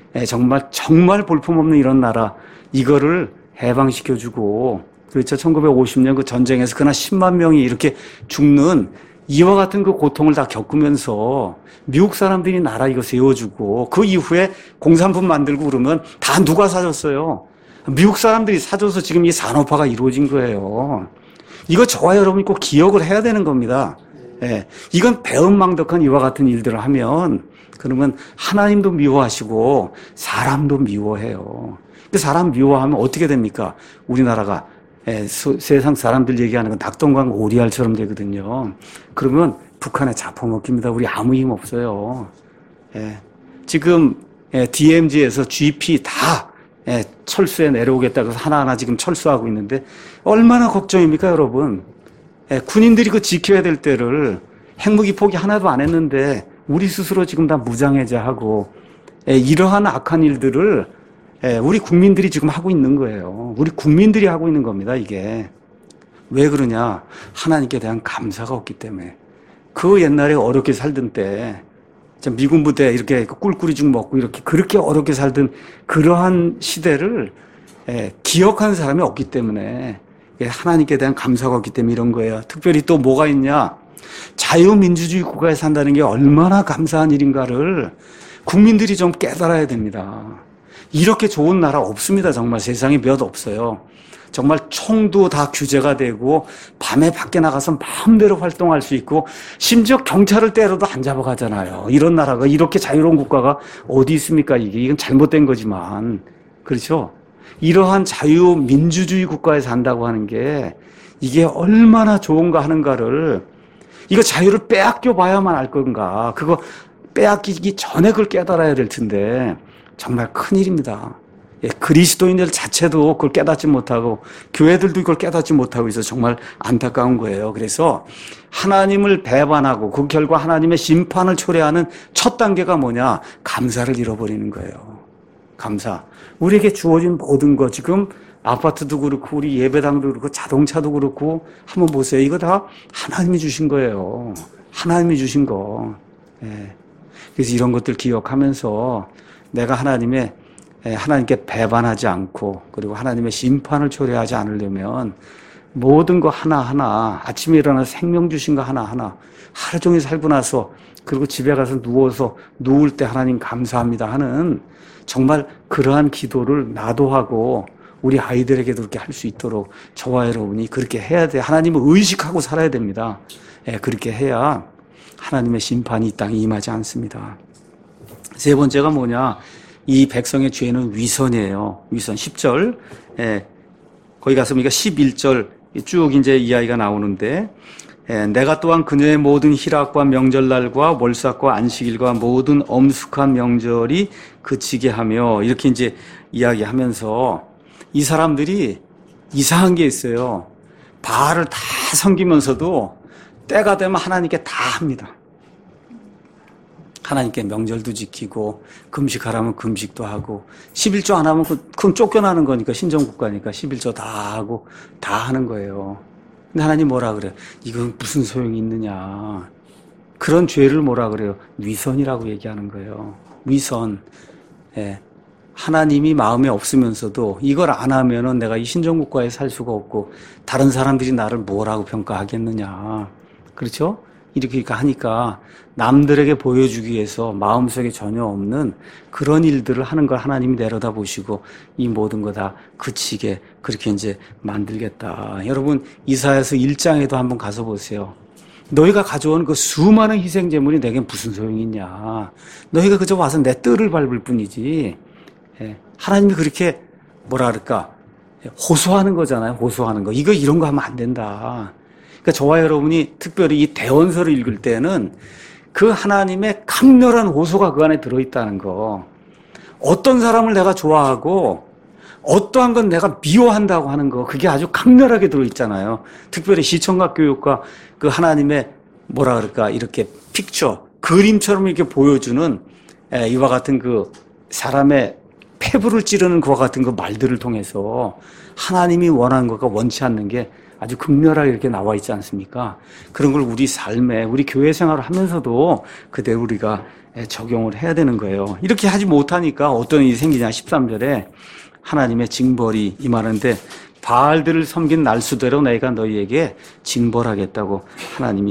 정말 볼품없는 이런 나라, 이거를 해방시켜주고, 그렇죠. 1950년 그 전쟁에서 그날 10만 명이 이렇게 죽는 이와 같은 그 고통을 다 겪으면서 미국 사람들이 나라 이거 세워주고 그 이후에 공산품 만들고 그러면 다 누가 사줬어요? 미국 사람들이 사줘서 지금 이 산업화가 이루어진 거예요. 이거 저와 여러분이 꼭 기억을 해야 되는 겁니다. 예. 이건 배은망덕한 이와 같은 일들을 하면 그러면 하나님도 미워하시고 사람도 미워해요. 사람 미워하면 어떻게 됩니까? 우리나라가 세상 사람들 얘기하는 건 낙동강 오리알처럼 되거든요. 그러면 북한에 잡아먹힙니다. 우리 아무 힘 없어요. 지금 DMZ에서 GP 다 철수에 내려오겠다고 해서 하나하나 지금 철수하고 있는데 얼마나 걱정입니까, 여러분? 군인들이 그 지켜야 될 때를 핵무기 포기 하나도 안 했는데 우리 스스로 지금 다 무장해제하고 이러한 악한 일들을 우리 국민들이 지금 하고 있는 거예요. 우리 국민들이 하고 있는 겁니다, 이게. 왜 그러냐? 하나님께 대한 감사가 없기 때문에. 그 옛날에 어렵게 살던 때, 미군 부대 이렇게 꿀꿀이 죽 먹고 이렇게 그렇게 어렵게 살던 그러한 시대를 기억하는 사람이 없기 때문에 하나님께 대한 감사가 없기 때문에 이런 거예요. 특별히 또 뭐가 있냐? 자유민주주의 국가에 산다는 게 얼마나 감사한 일인가를 국민들이 좀 깨달아야 됩니다. 이렇게 좋은 나라 없습니다. 정말 세상에 몇 없어요. 정말 총도 다 규제가 되고 밤에 밖에 나가서 마음대로 활동할 수 있고 심지어 경찰을 때려도 안 잡아가잖아요. 이런 나라가 이렇게 자유로운 국가가 어디 있습니까? 이건 잘못된 거지만 그렇죠? 이러한 자유민주주의 국가에 산다고 하는 게 이게 얼마나 좋은가 하는가를 이거 자유를 빼앗겨 봐야만 알 건가. 그거 빼앗기기 전에 그걸 깨달아야 될 텐데 정말 큰일입니다. 그리스도인들 자체도 그걸 깨닫지 못하고 교회들도 이걸 깨닫지 못하고 있어서 정말 안타까운 거예요. 그래서 하나님을 배반하고 그 결과 하나님의 심판을 초래하는 첫 단계가 뭐냐? 감사를 잃어버리는 거예요. 감사. 우리에게 주어진 모든 거 지금 아파트도 그렇고 우리 예배당도 그렇고 자동차도 그렇고 한번 보세요. 이거 다 하나님이 주신 거예요. 하나님이 주신 거. 그래서 이런 것들 기억하면서 내가 하나님께 배반하지 않고 그리고 하나님의 심판을 초래하지 않으려면 모든 거 하나하나 아침에 일어나서 생명 주신 거 하나하나 하루 종일 살고 나서 그리고 집에 가서 누워서 누울 때 하나님 감사합니다 하는 정말 그러한 기도를 나도 하고 우리 아이들에게도 그렇게 할 수 있도록 저와 여러분이 그렇게 해야 돼. 하나님을 의식하고 살아야 됩니다. 그렇게 해야 하나님의 심판이 이 땅에 임하지 않습니다. 세 번째가 뭐냐? 이 백성의 죄는 위선이에요. 위선 10절. 거기 가서 보니까 11절 쭉 이제 이야기가 나오는데 내가 또한 그녀의 모든 희락과 명절날과 월삭과 안식일과 모든 엄숙한 명절이 그치게 하며 이렇게 이제 이야기하면서 이 사람들이 이상한 게 있어요. 바알을 다 섬기면서도 때가 되면 하나님께 다 합니다. 하나님께 명절도 지키고 금식하라면 금식도 하고 11조 안 하면 그건 쫓겨나는 거니까 신정국가니까 11조 다 하고 다 하는 거예요. 근데 하나님 뭐라 그래요? 이건 무슨 소용이 있느냐. 그런 죄를 뭐라 그래요? 위선이라고 얘기하는 거예요. 위선. 하나님이 마음에 없으면서도 이걸 안 하면은 내가 이 신정국가에 살 수가 없고 다른 사람들이 나를 뭐라고 평가하겠느냐. 그렇죠? 이렇게 하니까 남들에게 보여주기 위해서 마음속에 전혀 없는 그런 일들을 하는 걸 하나님이 내려다 보시고 이 모든 거 다 그치게 그렇게 이제 만들겠다. 여러분 이사야서 1장에도 한번 가서 보세요. 너희가 가져온 그 수많은 희생 제물이 내겐 무슨 소용이 있냐. 너희가 그저 와서 내 뜰을 밟을 뿐이지. 하나님이 그렇게 뭐라 그럴까 호소하는 거잖아요. 호소하는 거. 이런 거 하면 안 된다. 그러니까 저와 여러분이 특별히 이 대언서를 읽을 때는 그 하나님의 강렬한 호소가 그 안에 들어있다는 거. 어떤 사람을 내가 좋아하고 어떠한 건 내가 미워한다고 하는 거. 그게 아주 강렬하게 들어있잖아요. 특별히 시청각 교육과 그 하나님의 뭐라 그럴까 이렇게 픽처, 그림처럼 이렇게 보여주는 이와 같은 그 사람의 폐부를 찌르는 그와 같은 그 말들을 통해서 하나님이 원하는 것과 원치 않는 게 아주 극렬하게 이렇게 나와 있지 않습니까? 그런 걸 우리 삶에, 우리 교회 생활을 하면서도 그대로 우리가 적용을 해야 되는 거예요. 이렇게 하지 못하니까 어떤 일이 생기냐? 13절에 하나님의 징벌이 임하는데 바알들을 섬긴 날수대로 내가 너희에게 징벌하겠다고 하나님이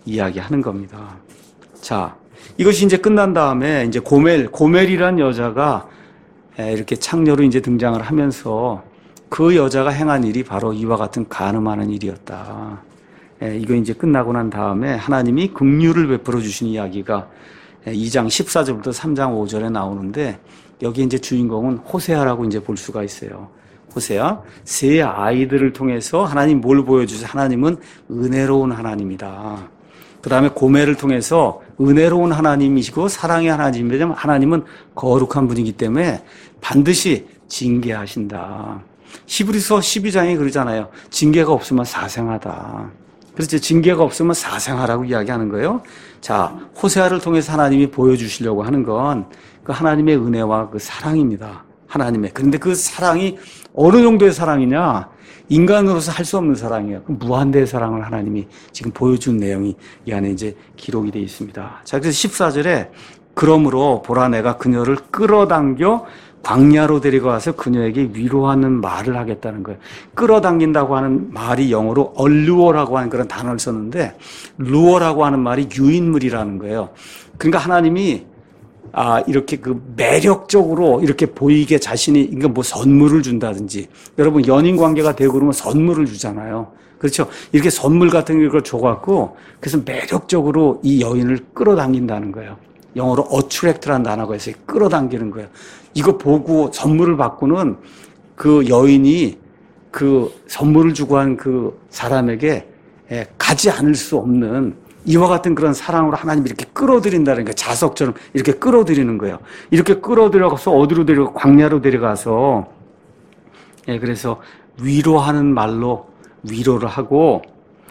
이야기하는 겁니다. 자, 이것이 이제 끝난 다음에 이제 고멜이란 여자가 이렇게 창녀로 이제 등장을 하면서 그 여자가 행한 일이 바로 이와 같은 간음하는 일이었다. 이거 이제 끝나고 난 다음에 하나님이 긍휼을 베풀어 주신 이야기가 2장 14절부터 3장 5절에 나오는데 여기 이제 주인공은 호세아라고 이제 볼 수가 있어요. 호세아, 세 아이들을 통해서 하나님 뭘 보여주세요? 하나님은 은혜로운 하나님이다. 그 다음에 고멜을 통해서 은혜로운 하나님이시고 사랑의 하나님이지만 하나님은 거룩한 분이기 때문에 반드시 징계하신다. 히브리서 12장에 그러잖아요. 징계가 없으면 사생하다. 그렇죠. 징계가 없으면 사생하라고 이야기하는 거예요. 자, 호세아를 통해서 하나님이 보여주시려고 하는 건 그 하나님의 은혜와 그 사랑입니다. 하나님의. 그런데 그 사랑이 어느 정도의 사랑이냐? 인간으로서 할 수 없는 사랑이에요. 그 무한대의 사랑을 하나님이 지금 보여준 내용이 이 안에 이제 기록이 되어 있습니다. 자, 그래서 14절에 그러므로 보라 내가 그녀를 끌어당겨 광야로 데리고 와서 그녀에게 위로하는 말을 하겠다는 거예요. 끌어당긴다고 하는 말이 영어로 얼루어라고 하는 그런 단어를 썼는데 루어라고 하는 말이 유인물이라는 거예요. 그러니까 하나님이 이렇게 그 매력적으로 이렇게 보이게 자신이, 그러니까 뭐 선물을 준다든지, 여러분 연인 관계가 되고 그러면 선물을 주잖아요. 그렇죠. 이렇게 선물 같은 걸 줘갖고, 그래서 매력적으로 이 여인을 끌어당긴다는 거예요. 영어로 attract라는 단어가 있어요. 끌어당기는 거예요. 이거 보고 선물을 받고는 그 여인이 그 선물을 주고 한 그 사람에게 가지 않을 수 없는 이와 같은 그런 사랑으로 하나님이 이렇게 끌어들인다는 거예요. 자석처럼 이렇게 끌어들이는 거예요. 이렇게 끌어들여가서 어디로 데려가? 광야로 데려가서, 그래서 위로하는 말로 위로를 하고,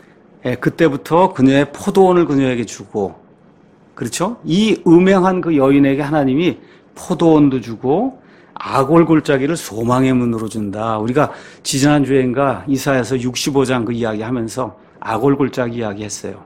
그때부터 그녀의 포도원을 그녀에게 주고, 그렇죠? 이 음행한 그 여인에게 하나님이 포도원도 주고, 아골골짜기를 소망의 문으로 준다. 우리가 지난주에인가 이사야서 65장 그 이야기 하면서 아골골짜기 이야기 했어요.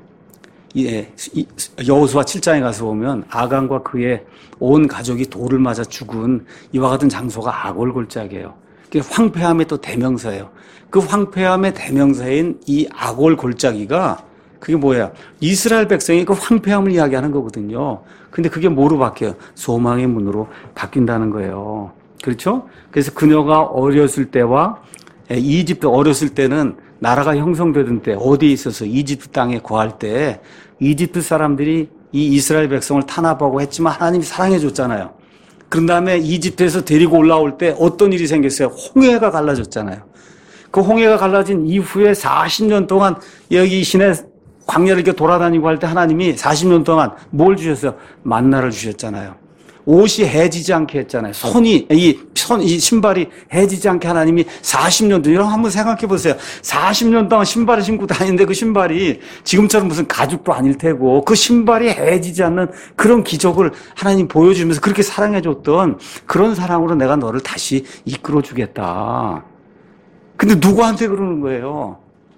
여호수아 7장에 가서 보면 아간과 그의 온 가족이 돌을 맞아 죽은 이와 같은 장소가 아골골짜기예요. 그게 황폐함의 또 대명사예요. 그 황폐함의 대명사인 이 아골골짜기가 그게 뭐야? 이스라엘 백성이 그 황폐함을 이야기하는 거거든요. 근데 그게 뭐로 바뀌어요? 소망의 문으로 바뀐다는 거예요. 그렇죠? 그래서 그녀가 어렸을 때와 이집트 어렸을 때는 나라가 형성되던 때 어디에 있어서 이집트 땅에 거할 때 이집트 사람들이 이 이스라엘 백성을 탄압하고 했지만 하나님이 사랑해 줬잖아요. 그런 다음에 이집트에서 데리고 올라올 때 어떤 일이 생겼어요? 홍해가 갈라졌잖아요. 그 홍해가 갈라진 이후에 40년 동안 여기 시내 광야를 이렇게 돌아다니고 할 때 하나님이 40년 동안 뭘 주셨어요? 만나를 주셨잖아요. 옷이 해지지 않게 했잖아요. 이 신발이 해지지 않게 하나님이 40년 동안, 여러분 한번 생각해 보세요. 40년 동안 신발을 신고 다니는데 그 신발이 지금처럼 무슨 가죽도 아닐 테고 그 신발이 해지지 않는 그런 기적을 하나님 보여주면서 그렇게 사랑해 줬던 그런 사랑으로 내가 너를 다시 이끌어 주겠다. 근데 누구한테 그러는 거예요?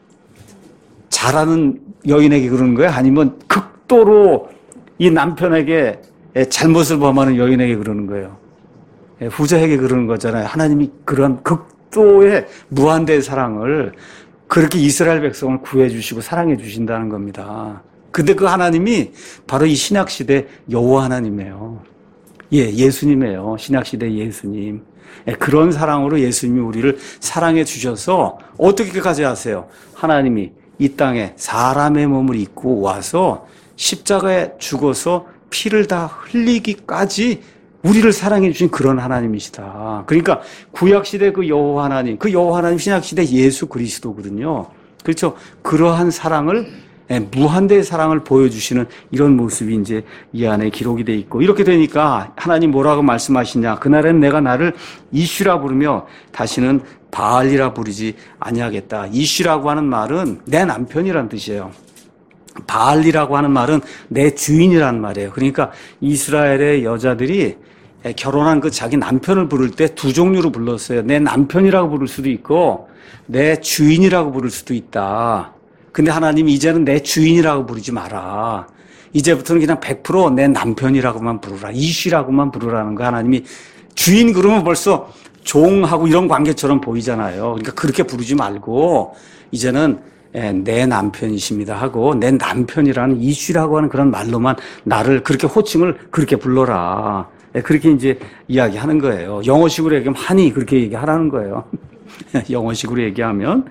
잘하는 여인에게 그러는 거예요? 아니면 극도로 이 남편에게 잘못을 범하는 여인에게 그러는 거예요. 후자에게 그러는 거잖아요. 하나님이 그런 극도의 무한대의 사랑을 그렇게 이스라엘 백성을 구해 주시고 사랑해 주신다는 겁니다. 근데 그 하나님이 바로 이 신약시대 여호와 하나님이에요. 예수님이에요. 신약시대 예수님. 그런 사랑으로 예수님이 우리를 사랑해 주셔서 어떻게까지 하세요? 하나님이 이 땅에 사람의 몸을 입고 와서 십자가에 죽어서 피를 다 흘리기까지 우리를 사랑해 주신 그런 하나님이시다. 그러니까 구약시대 그 여호와 하나님, 그 여호와 하나님 신약시대 예수 그리스도거든요. 그렇죠? 그러한 사랑을, 무한대의 사랑을 보여주시는 이런 모습이 이제 이 안에 기록이 돼 있고, 이렇게 되니까 하나님 뭐라고 말씀하시냐? 그날엔 내가 나를 이슈라 부르며 다시는 바알이라 부르지 아니하겠다. 이슈라고 하는 말은 내 남편이란 뜻이에요. 바알이라고 하는 말은 내 주인이란 말이에요. 그러니까 이스라엘의 여자들이 결혼한 그 자기 남편을 부를 때 두 종류로 불렀어요. 내 남편이라고 부를 수도 있고 내 주인이라고 부를 수도 있다. 근데 하나님이 이제는 내 주인이라고 부르지 마라. 이제부터는 그냥 100% 내 남편이라고만 부르라. 이슈라고만 부르라는 거. 하나님이 주인 그러면 벌써 종하고 이런 관계처럼 보이잖아요. 그러니까 그렇게 부르지 말고 이제는 내 남편이십니다 하고 내 남편이라는 이슈라고 하는 그런 말로만 나를 그렇게 호칭을 그렇게 불러라. 그렇게 이제 이야기하는 거예요. 영어식으로 얘기하면 하니 그렇게 얘기하라는 거예요. 영어식으로 얘기하면.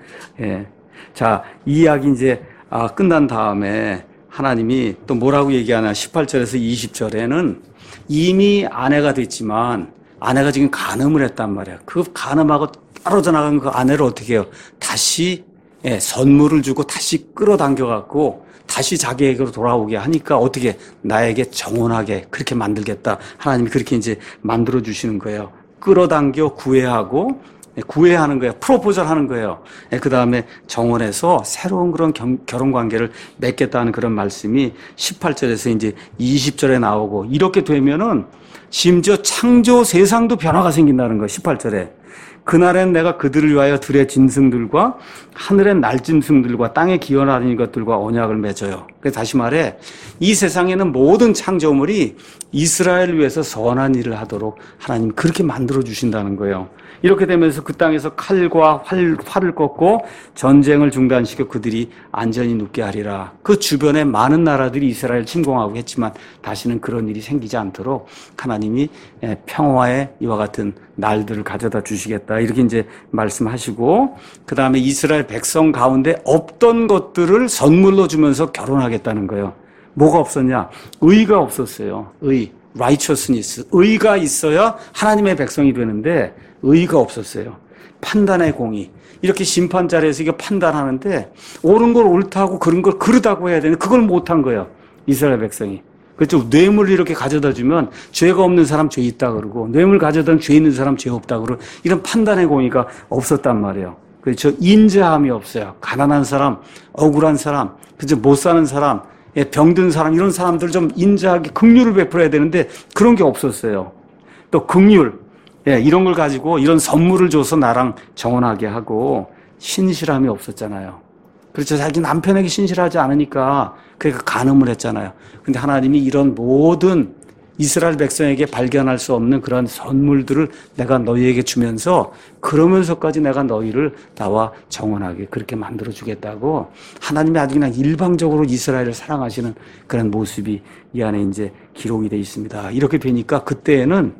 자, 이 이야기 이제 끝난 다음에 하나님이 또 뭐라고 얘기하나 18절에서 20절에는 이미 아내가 됐지만 아내가 지금 간음을 했단 말이야. 그 간음하고 떨어져 나간 그 아내를 어떻게 해요? 다시 선물을 주고 다시 끌어당겨갖고 다시 자기에게로 돌아오게 하니까 어떻게 나에게 정혼하게 그렇게 만들겠다. 하나님이 그렇게 이제 만들어 주시는 거예요. 끌어당겨 구애하고 구애하는 거예요. 프로포절 하는 거예요. 그 다음에 정혼해서 새로운 그런 결혼 관계를 맺겠다는 그런 말씀이 18절에서 이제 20절에 나오고 이렇게 되면은 심지어 창조 세상도 변화가 생긴다는 거예요. 18절에. 그날엔 내가 그들을 위하여 들의 짐승들과 하늘의 날짐승들과 땅에 기어다니는 것들과 언약을 맺어요. 그래서 다시 말해 이 세상에는 모든 창조물이 이스라엘을 위해서 선한 일을 하도록 하나님 그렇게 만들어 주신다는 거예요. 이렇게 되면서 그 땅에서 칼과 활을 꺾고 전쟁을 중단시켜 그들이 안전히 눕게 하리라. 그 주변에 많은 나라들이 이스라엘을 침공하고 했지만 다시는 그런 일이 생기지 않도록 하나님이 평화의 이와 같은 날들을 가져다 주시겠다. 이렇게 이제 말씀하시고 그 다음에 이스라엘 백성 가운데 없던 것들을 선물로 주면서 결혼하겠다는 거예요. 뭐가 없었냐? 의가 없었어요. righteousness. 의가 있어야 하나님의 백성이 되는데 의가 없었어요. 판단의 공의. 이렇게 심판 자리에서 이게 판단하는데 옳은 걸 옳다고 그런 걸 그르다고 해야 되는데 그걸 못한 거예요. 이스라엘 백성이. 그렇죠. 뇌물을 이렇게 가져다 주면 죄가 없는 사람 죄 있다 그러고 뇌물 가져다 죄 있는 사람 죄 없다 그러고 이런 판단의 공의가 없었단 말이에요. 그렇죠. 인자함이 없어요. 가난한 사람, 억울한 사람, 그죠. 못 사는 사람, 병든 사람 이런 사람들 좀 인자하게 긍휼을 베풀어야 되는데 그런 게 없었어요. 또 긍휼. 이런 걸 가지고 이런 선물을 줘서 나랑 정혼하게 하고 신실함이 없었잖아요. 그렇죠. 자기 남편에게 신실하지 않으니까 그러니까 간음을 했잖아요. 근데 하나님이 이런 모든 이스라엘 백성에게 발견할 수 없는 그런 선물들을 내가 너희에게 주면서 그러면서까지 내가 너희를 나와 정혼하게 그렇게 만들어 주겠다고 하나님이 아주 그냥 일방적으로 이스라엘을 사랑하시는 그런 모습이 이 안에 이제 기록이 되어 있습니다. 이렇게 되니까 그때에는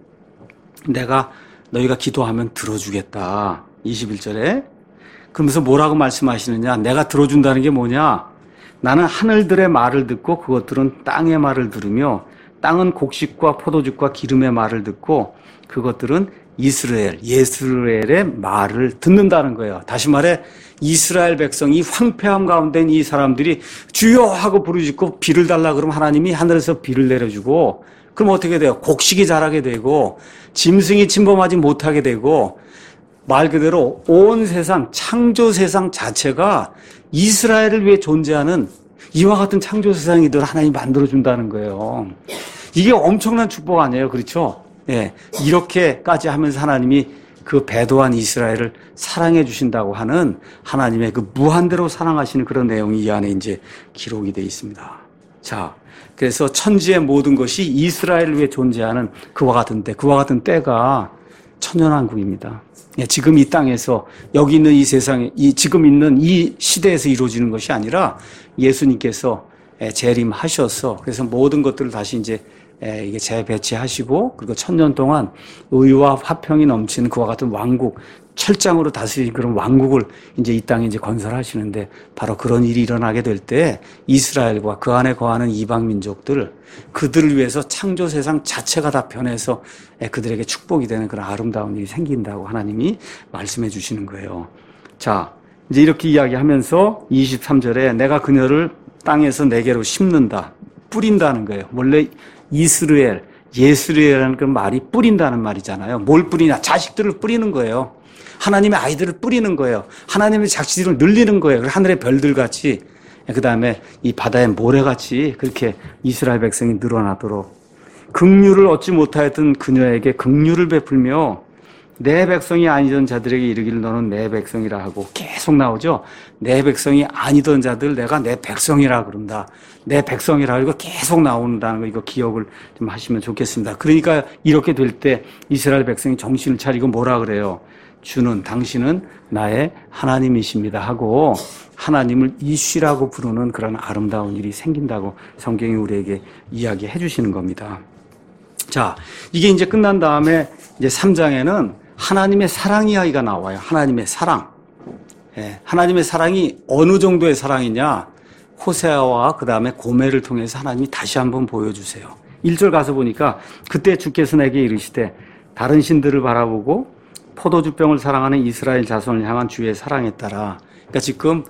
내가 너희가 기도하면 들어주겠다. 21절에. 그러면서 뭐라고 말씀하시느냐. 내가 들어준다는 게 뭐냐. 나는 하늘들의 말을 듣고 그것들은 땅의 말을 들으며 땅은 곡식과 포도즙과 기름의 말을 듣고 그것들은 예스라엘의 말을 듣는다는 거예요. 다시 말해 이스라엘 백성이 황폐함 가운데 있는 이 사람들이 주여 하고 부르짖고 비를 달라 그러면 하나님이 하늘에서 비를 내려주고 그럼 어떻게 돼요? 곡식이 자라게 되고 짐승이 침범하지 못하게 되고 말 그대로 온 세상, 창조 세상 자체가 이스라엘을 위해 존재하는 이와 같은 창조 세상이들 하나님이 만들어준다는 거예요. 이게 엄청난 축복 아니에요? 그렇죠? 이렇게까지 하면서 하나님이 그 배도한 이스라엘을 사랑해 주신다고 하는 하나님의 그 무한대로 사랑하시는 그런 내용이 이 안에 이제 기록이 되어 있습니다. 자, 그래서 천지의 모든 것이 이스라엘을 위해 존재하는 그와 같은 때가 천년왕국입니다. 지금 이 땅에서 여기 있는 이 세상에 지금 있는 이 시대에서 이루어지는 것이 아니라 예수님께서 재림하셔서 그래서 모든 것들을 다시 이제 이게 재배치하시고 그리고 천년 동안 의와 화평이 넘치는 그와 같은 왕국 철장으로 다스린 그런 왕국을 이제 이 땅에 이제 건설하시는데 바로 그런 일이 일어나게 될 때 이스라엘과 그 안에 거하는 이방 민족들 그들을 위해서 창조 세상 자체가 다 변해서 그들에게 축복이 되는 그런 아름다운 일이 생긴다고 하나님이 말씀해 주시는 거예요. 자, 이제 이렇게 이야기하면서 23절에 내가 그녀를 땅에서 내게로 심는다. 뿌린다는 거예요. 원래 예스르엘이라는 그 말이 뿌린다는 말이잖아요. 뭘 뿌리냐? 자식들을 뿌리는 거예요. 하나님의 아이들을 뿌리는 거예요. 하나님의 자식들을 늘리는 거예요. 하늘의 별들 같이, 그 다음에 이 바다의 모래같이 그렇게 이스라엘 백성이 늘어나도록 긍휼을 얻지 못하였던 그녀에게 긍휼을 베풀며 내 백성이 아니던 자들에게 이르기를 너는 내 백성이라 하고 계속 나오죠. 내 백성이 아니던 자들 내가 내 백성이라 그런다. 내 백성이라 이거 계속 나온다는 거 이거 기억을 좀 하시면 좋겠습니다. 그러니까 이렇게 될 때 이스라엘 백성이 정신을 차리고 뭐라 그래요? 주는 당신은 나의 하나님이십니다 하고 하나님을 이쉬라고 부르는 그런 아름다운 일이 생긴다고 성경이 우리에게 이야기해 주시는 겁니다. 자, 이게 이제 끝난 다음에 이제 3장에는 하나님의 사랑 이야기가 나와요. 하나님의 사랑. 예, 하나님의 사랑이 어느 정도의 사랑이냐? 호세아와 그 다음에 고멜을 통해서 하나님이 다시 한번 보여주세요. 1절 가서 보니까 그때 주께서 내게 이르시되 다른 신들을 바라보고 포도주병을 사랑하는 이스라엘 자손을 향한 주의 사랑에 따라, 그러니까 지금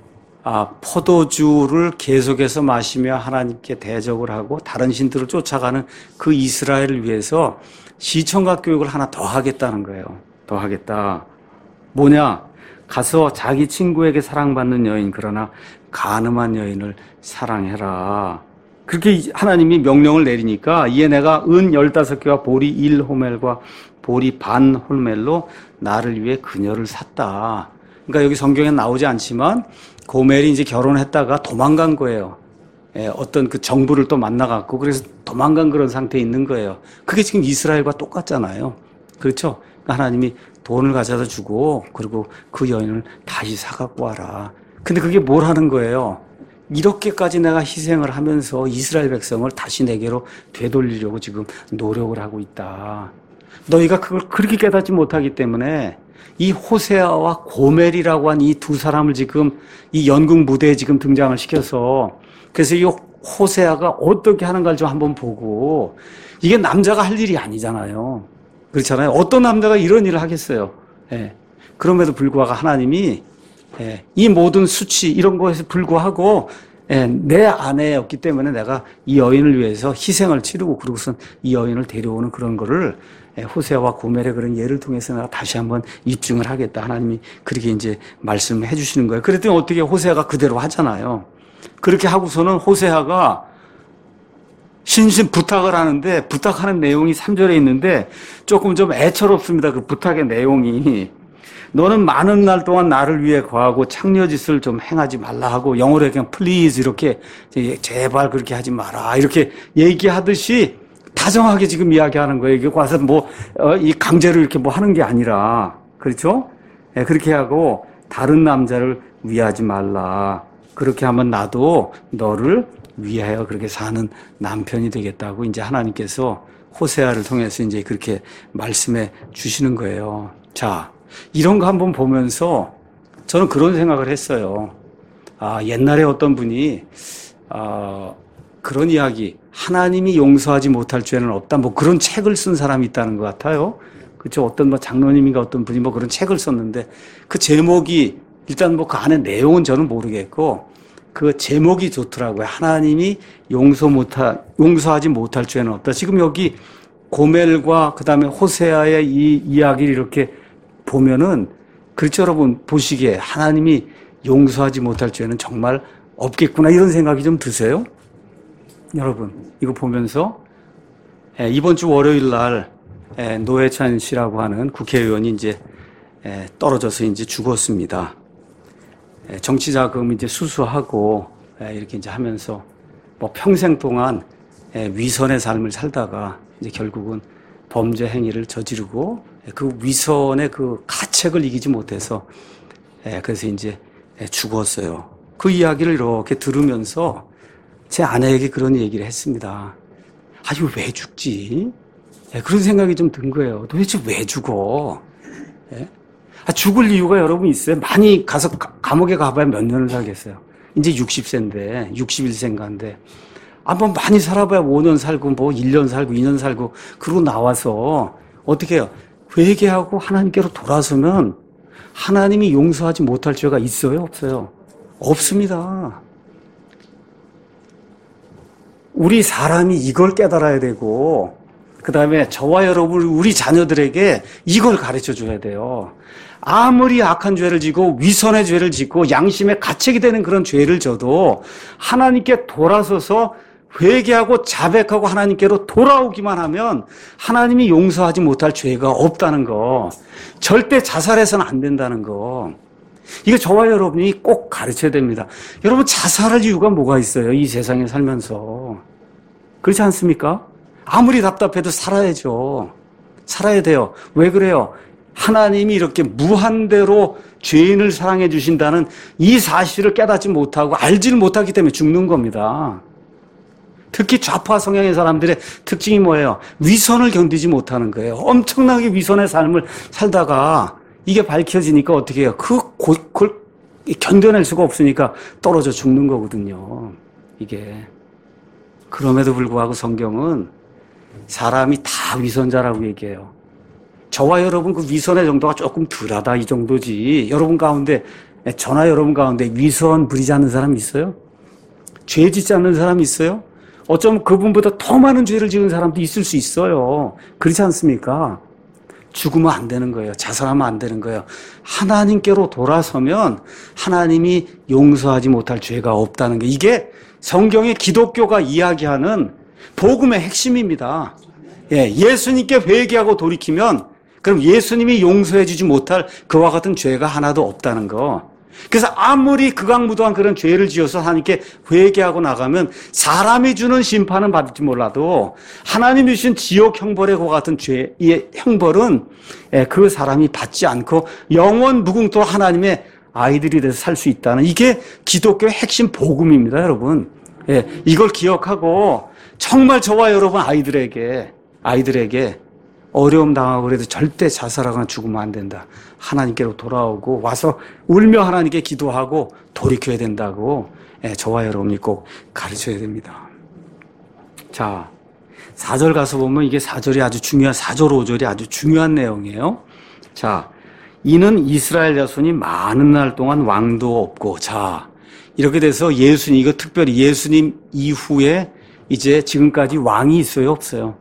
포도주를 계속해서 마시며 하나님께 대적을 하고 다른 신들을 쫓아가는 그 이스라엘을 위해서 시청각 교육을 하나 더 하겠다는 거예요. 더 하겠다. 뭐냐? 가서 자기 친구에게 사랑받는 여인, 그러나 간음한 여인을 사랑해라. 그렇게 하나님이 명령을 내리니까 이에 내가 은 15개와 보리 1호멜과 보리 반 홀멜로 나를 위해 그녀를 샀다. 그러니까 여기 성경에 나오지 않지만 고멜이 이제 결혼했다가 도망간 거예요. 예, 어떤 그 정부를 또 만나갖고 그래서 도망간 그런 상태에 있는 거예요. 그게 지금 이스라엘과 똑같잖아요. 그렇죠? 그러니까 하나님이 돈을 가져다 주고 그리고 그 여인을 다시 사갖고 와라. 근데 그게 뭘 하는 거예요? 이렇게까지 내가 희생을 하면서 이스라엘 백성을 다시 내게로 되돌리려고 지금 노력을 하고 있다. 너희가 그걸 그렇게 깨닫지 못하기 때문에 이 호세아와 고멜이라고 한 이 두 사람을 지금 이 연극 무대에 지금 등장을 시켜서 그래서 이 호세아가 어떻게 하는가를 좀 한번 보고 이게 남자가 할 일이 아니잖아요. 그렇잖아요. 어떤 남자가 이런 일을 하겠어요. 예. 그럼에도 불구하고 하나님이 이 모든 수치 이런 것에 불구하고 내 아내였기 때문에 내가 이 여인을 위해서 희생을 치르고 그러고선 이 여인을 데려오는 그런 거를 호세아와 고멜의 그런 예를 통해서 내가 다시 한번 입증을 하겠다. 하나님이 그렇게 이제 말씀을 해 주시는 거예요. 그랬더니 어떻게 호세아가 그대로 하잖아요. 그렇게 하고서는 호세아가 신신 부탁을 하는데 부탁하는 내용이 3절에 있는데 조금 좀 애처롭습니다. 그 부탁의 내용이. 너는 많은 날 동안 나를 위해 거하고 창녀짓을 좀 행하지 말라 하고 영어로 그냥 please 이렇게 제발 그렇게 하지 마라 이렇게 얘기하듯이 다정하게 지금 이야기하는 거예요. 이게 와서 이 강제로 이렇게 하는 게 아니라 그렇죠? 네, 그렇게 하고 다른 남자를 위하지 말라. 그렇게 하면 나도 너를 위하여 그렇게 사는 남편이 되겠다고 이제 하나님께서 호세아를 통해서 이제 그렇게 말씀해 주시는 거예요. 자, 이런 거 한번 보면서 저는 그런 생각을 했어요. 옛날에 어떤 분이, 그런 이야기, 하나님이 용서하지 못할 죄는 없다. 그런 책을 쓴 사람이 있다는 것 같아요. 그렇죠. 어떤 장로님인가 어떤 분이 그런 책을 썼는데 그 제목이 일단 그 안에 내용은 저는 모르겠고 그 제목이 좋더라고요. 하나님이 용서하지 못할 죄는 없다. 지금 여기 고멜과 그 다음에 호세아의 이 이야기를 이렇게 보면은 그렇죠. 여러분 보시기에 하나님이 용서하지 못할 죄는 정말 없겠구나 이런 생각이 좀 드세요? 여러분 이거 보면서 이번 주 월요일 날 노회찬 씨라고 하는 국회의원이 이제 떨어져서 이제 죽었습니다. 정치자금 이제 수수하고 이렇게 이제 하면서 평생 동안 위선의 삶을 살다가 이제 결국은 범죄 행위를 저지르고 그 위선의 그 가책을 이기지 못해서 그래서 이제 죽었어요. 그 이야기를 이렇게 들으면서 제 아내에게 그런 얘기를 했습니다. 이거 왜 죽지? 그런 생각이 좀 든 거예요. 도대체 왜 죽어? 죽을 이유가 여러분 있어요. 많이 가서 감옥에 가봐야 몇 년을 살겠어요. 이제 60세인데, 61세인가인데. 많이 살아봐야 5년 살고, 1년 살고, 2년 살고, 그러고 나와서, 어떻게 해요? 회개하고 하나님께로 돌아서면, 하나님이 용서하지 못할 죄가 있어요? 없어요? 없습니다. 우리 사람이 이걸 깨달아야 되고, 그 다음에 저와 여러분, 우리 자녀들에게 이걸 가르쳐 줘야 돼요. 아무리 악한 죄를 지고 위선의 죄를 짓고 양심의 가책이 되는 그런 죄를 져도 하나님께 돌아서서 회개하고 자백하고 하나님께로 돌아오기만 하면 하나님이 용서하지 못할 죄가 없다는 거. 절대 자살해서는 안 된다는 거. 이거 저와 여러분이 꼭 가르쳐야 됩니다. 여러분 자살할 이유가 뭐가 있어요? 이 세상에 살면서. 그렇지 않습니까? 아무리 답답해도 살아야죠. 살아야 돼요. 왜 그래요? 하나님이 이렇게 무한대로 죄인을 사랑해 주신다는 이 사실을 깨닫지 못하고 알지를 못하기 때문에 죽는 겁니다. 특히 좌파 성향의 사람들의 특징이 뭐예요? 위선을 견디지 못하는 거예요. 엄청나게 위선의 삶을 살다가 이게 밝혀지니까 어떻게 해요? 그걸 견뎌낼 수가 없으니까 떨어져 죽는 거거든요. 이게. 그럼에도 불구하고 성경은 사람이 다 위선자라고 얘기해요. 저와 여러분 그 위선의 정도가 조금 덜하다 이 정도지. 여러분 가운데, 저나 여러분 가운데 위선 부리지 않는 사람 있어요? 죄 짓지 않는 사람 있어요? 어쩌면 그분보다 더 많은 죄를 지은 사람도 있을 수 있어요. 그렇지 않습니까? 죽으면 안 되는 거예요. 자살하면 안 되는 거예요. 하나님께로 돌아서면 하나님이 용서하지 못할 죄가 없다는 게 이게 성경의 기독교가 이야기하는 복음의 핵심입니다. 예수님께 회개하고 돌이키면 그럼 예수님이 용서해 주지 못할 그와 같은 죄가 하나도 없다는 거. 그래서 아무리 극악무도한 그런 죄를 지어서 하나님께 회개하고 나가면 사람이 주는 심판은 받을지 몰라도 하나님이 주신 지옥 형벌의 그와 같은 죄의 형벌은 그 사람이 받지 않고 영원 무궁토록 하나님의 아이들이 돼서 살 수 있다는 이게 기독교의 핵심 복음입니다, 여러분. 이걸 기억하고 정말 저와 여러분 아이들에게 어려움 당하고 그래도 절대 자살하거나 죽으면 안 된다. 하나님께로 돌아오고 와서 울며 하나님께 기도하고 돌이켜야 된다고 저와 여러분이 꼭 가르쳐야 됩니다. 자, 4절 가서 보면 이게 4절이 아주 중요한 4절 5절이 아주 중요한 내용이에요. 자, 이는 이스라엘 자손이 많은 날 동안 왕도 없고 자, 이렇게 돼서 예수님 이거 특별히 예수님 이후에 이제 지금까지 왕이 있어요, 없어요?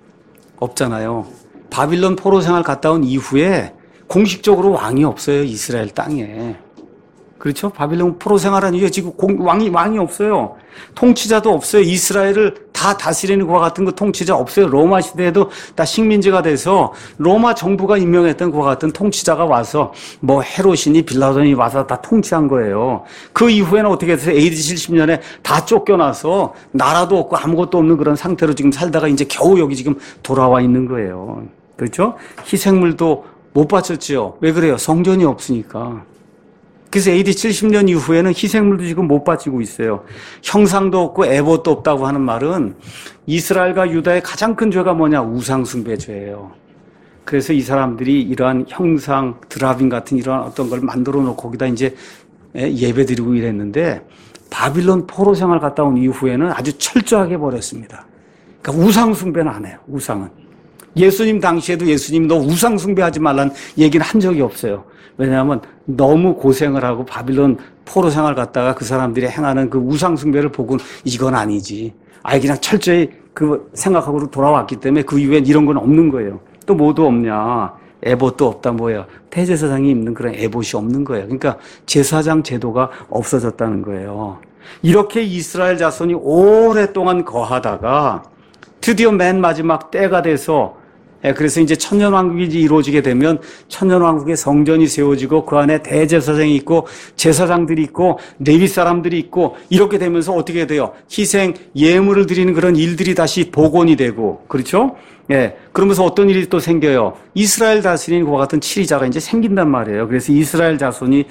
없잖아요. 바빌론 포로 생활 갔다 온 이후에 공식적으로 왕이 없어요, 이스라엘 땅에. 그렇죠? 바빌론 포로 생활한 이후에 지금 왕이 없어요. 통치자도 없어요. 이스라엘을 다 다스리는 그와 같은 그 통치자 없어요. 로마 시대에도 다 식민지가 돼서 로마 정부가 임명했던 그와 같은 통치자가 와서 뭐 헤롯이니 빌라도니 와서 다 통치한 거예요. 그 이후에는 어떻게 해서 AD 70년에 다 쫓겨나서 나라도 없고 아무것도 없는 그런 상태로 지금 살다가 이제 겨우 여기 지금 돌아와 있는 거예요. 그렇죠? 희생물도 못 바쳤지요. 왜 그래요? 성전이 없으니까. 그래서 AD 70년 이후에는 희생물도 지금 못 바치고 있어요. 형상도 없고 에봇도 없다고 하는 말은 이스라엘과 유다의 가장 큰 죄가 뭐냐? 우상숭배 죄예요. 그래서 이 사람들이 이러한 형상, 드라빔 같은 이러한 어떤 걸 만들어 놓고 거기다 이제 예배 드리고 이랬는데 바빌론 포로 생활 갔다 온 이후에는 아주 철저하게 버렸습니다. 그러니까 우상숭배는 안 해요. 우상은. 예수님 당시에도 예수님 너 우상숭배하지 말라는 얘기는 한 적이 없어요. 왜냐하면 너무 고생을 하고 바빌론 포로 생활 갔다가 그 사람들이 행하는 그 우상숭배를 보고는 이건 아니지. 아예 그냥 철저히 그 생각하고 돌아왔기 때문에 그 이후엔 이런 건 없는 거예요. 또 뭐도 없냐. 에봇도 없다 뭐예요. 대제사장이 입는 그런 에봇이 없는 거예요. 그러니까 제사장 제도가 없어졌다는 거예요. 이렇게 이스라엘 자손이 오랫동안 거하다가 드디어 맨 마지막 때가 돼서 그래서 이제 천년왕국이 이루어지게 되면 천년왕국의 성전이 세워지고 그 안에 대제사장이 있고 제사장들이 있고 레위 사람들이 있고 이렇게 되면서 어떻게 돼요? 희생, 예물을 드리는 그런 일들이 다시 복원이 되고 그렇죠? 그러면서 어떤 일이 또 생겨요? 이스라엘 다스리는 그와 같은 치리자가 이제 생긴단 말이에요. 그래서 이스라엘 자손이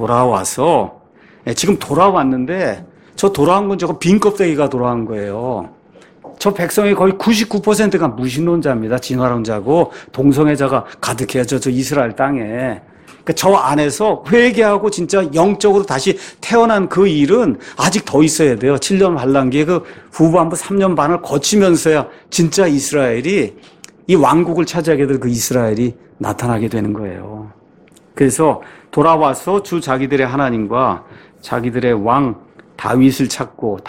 돌아와서 지금 돌아왔는데 저 돌아온 건 저거 빈 껍데기가 돌아온 거예요. 저 백성의 거의 99%가 무신론자입니다. 진화론자고 동성애자가 가득해요. 저 이스라엘 땅에. 그러니까 저 안에서 회개하고 진짜 영적으로 다시 태어난 그 일은 아직 더 있어야 돼요. 7년 환란기에 그 후반부 3년 반을 거치면서야 진짜 이스라엘이 이 왕국을 차지하게 될 그 이스라엘이 나타나게 되는 거예요. 그래서 돌아와서 주 자기들의 하나님과 자기들의 왕 다윗을 찾고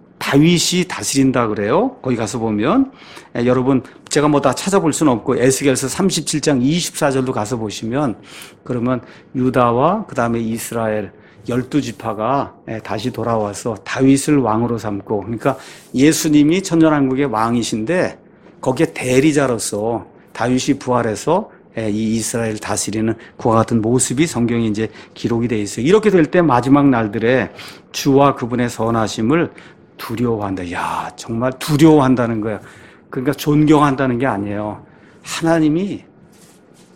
다윗이 다스린다 그래요. 거기 가서 보면 여러분 제가 뭐 다 찾아볼 수는 없고 에스겔서 37장 24절로 가서 보시면 그러면 유다와 그다음에 이스라엘 12지파가 다시 돌아와서 다윗을 왕으로 삼고 그러니까 예수님이 천년왕국의 왕이신데 거기에 대리자로서 다윗이 부활해서 이 이스라엘 다스리는 그와 같은 모습이 성경에 이제 기록이 돼 있어요. 이렇게 될 때 마지막 날들에 주와 그분의 선하심을 두려워한다. 야, 정말 두려워한다는 거야. 그러니까 존경한다는 게 아니에요. 하나님이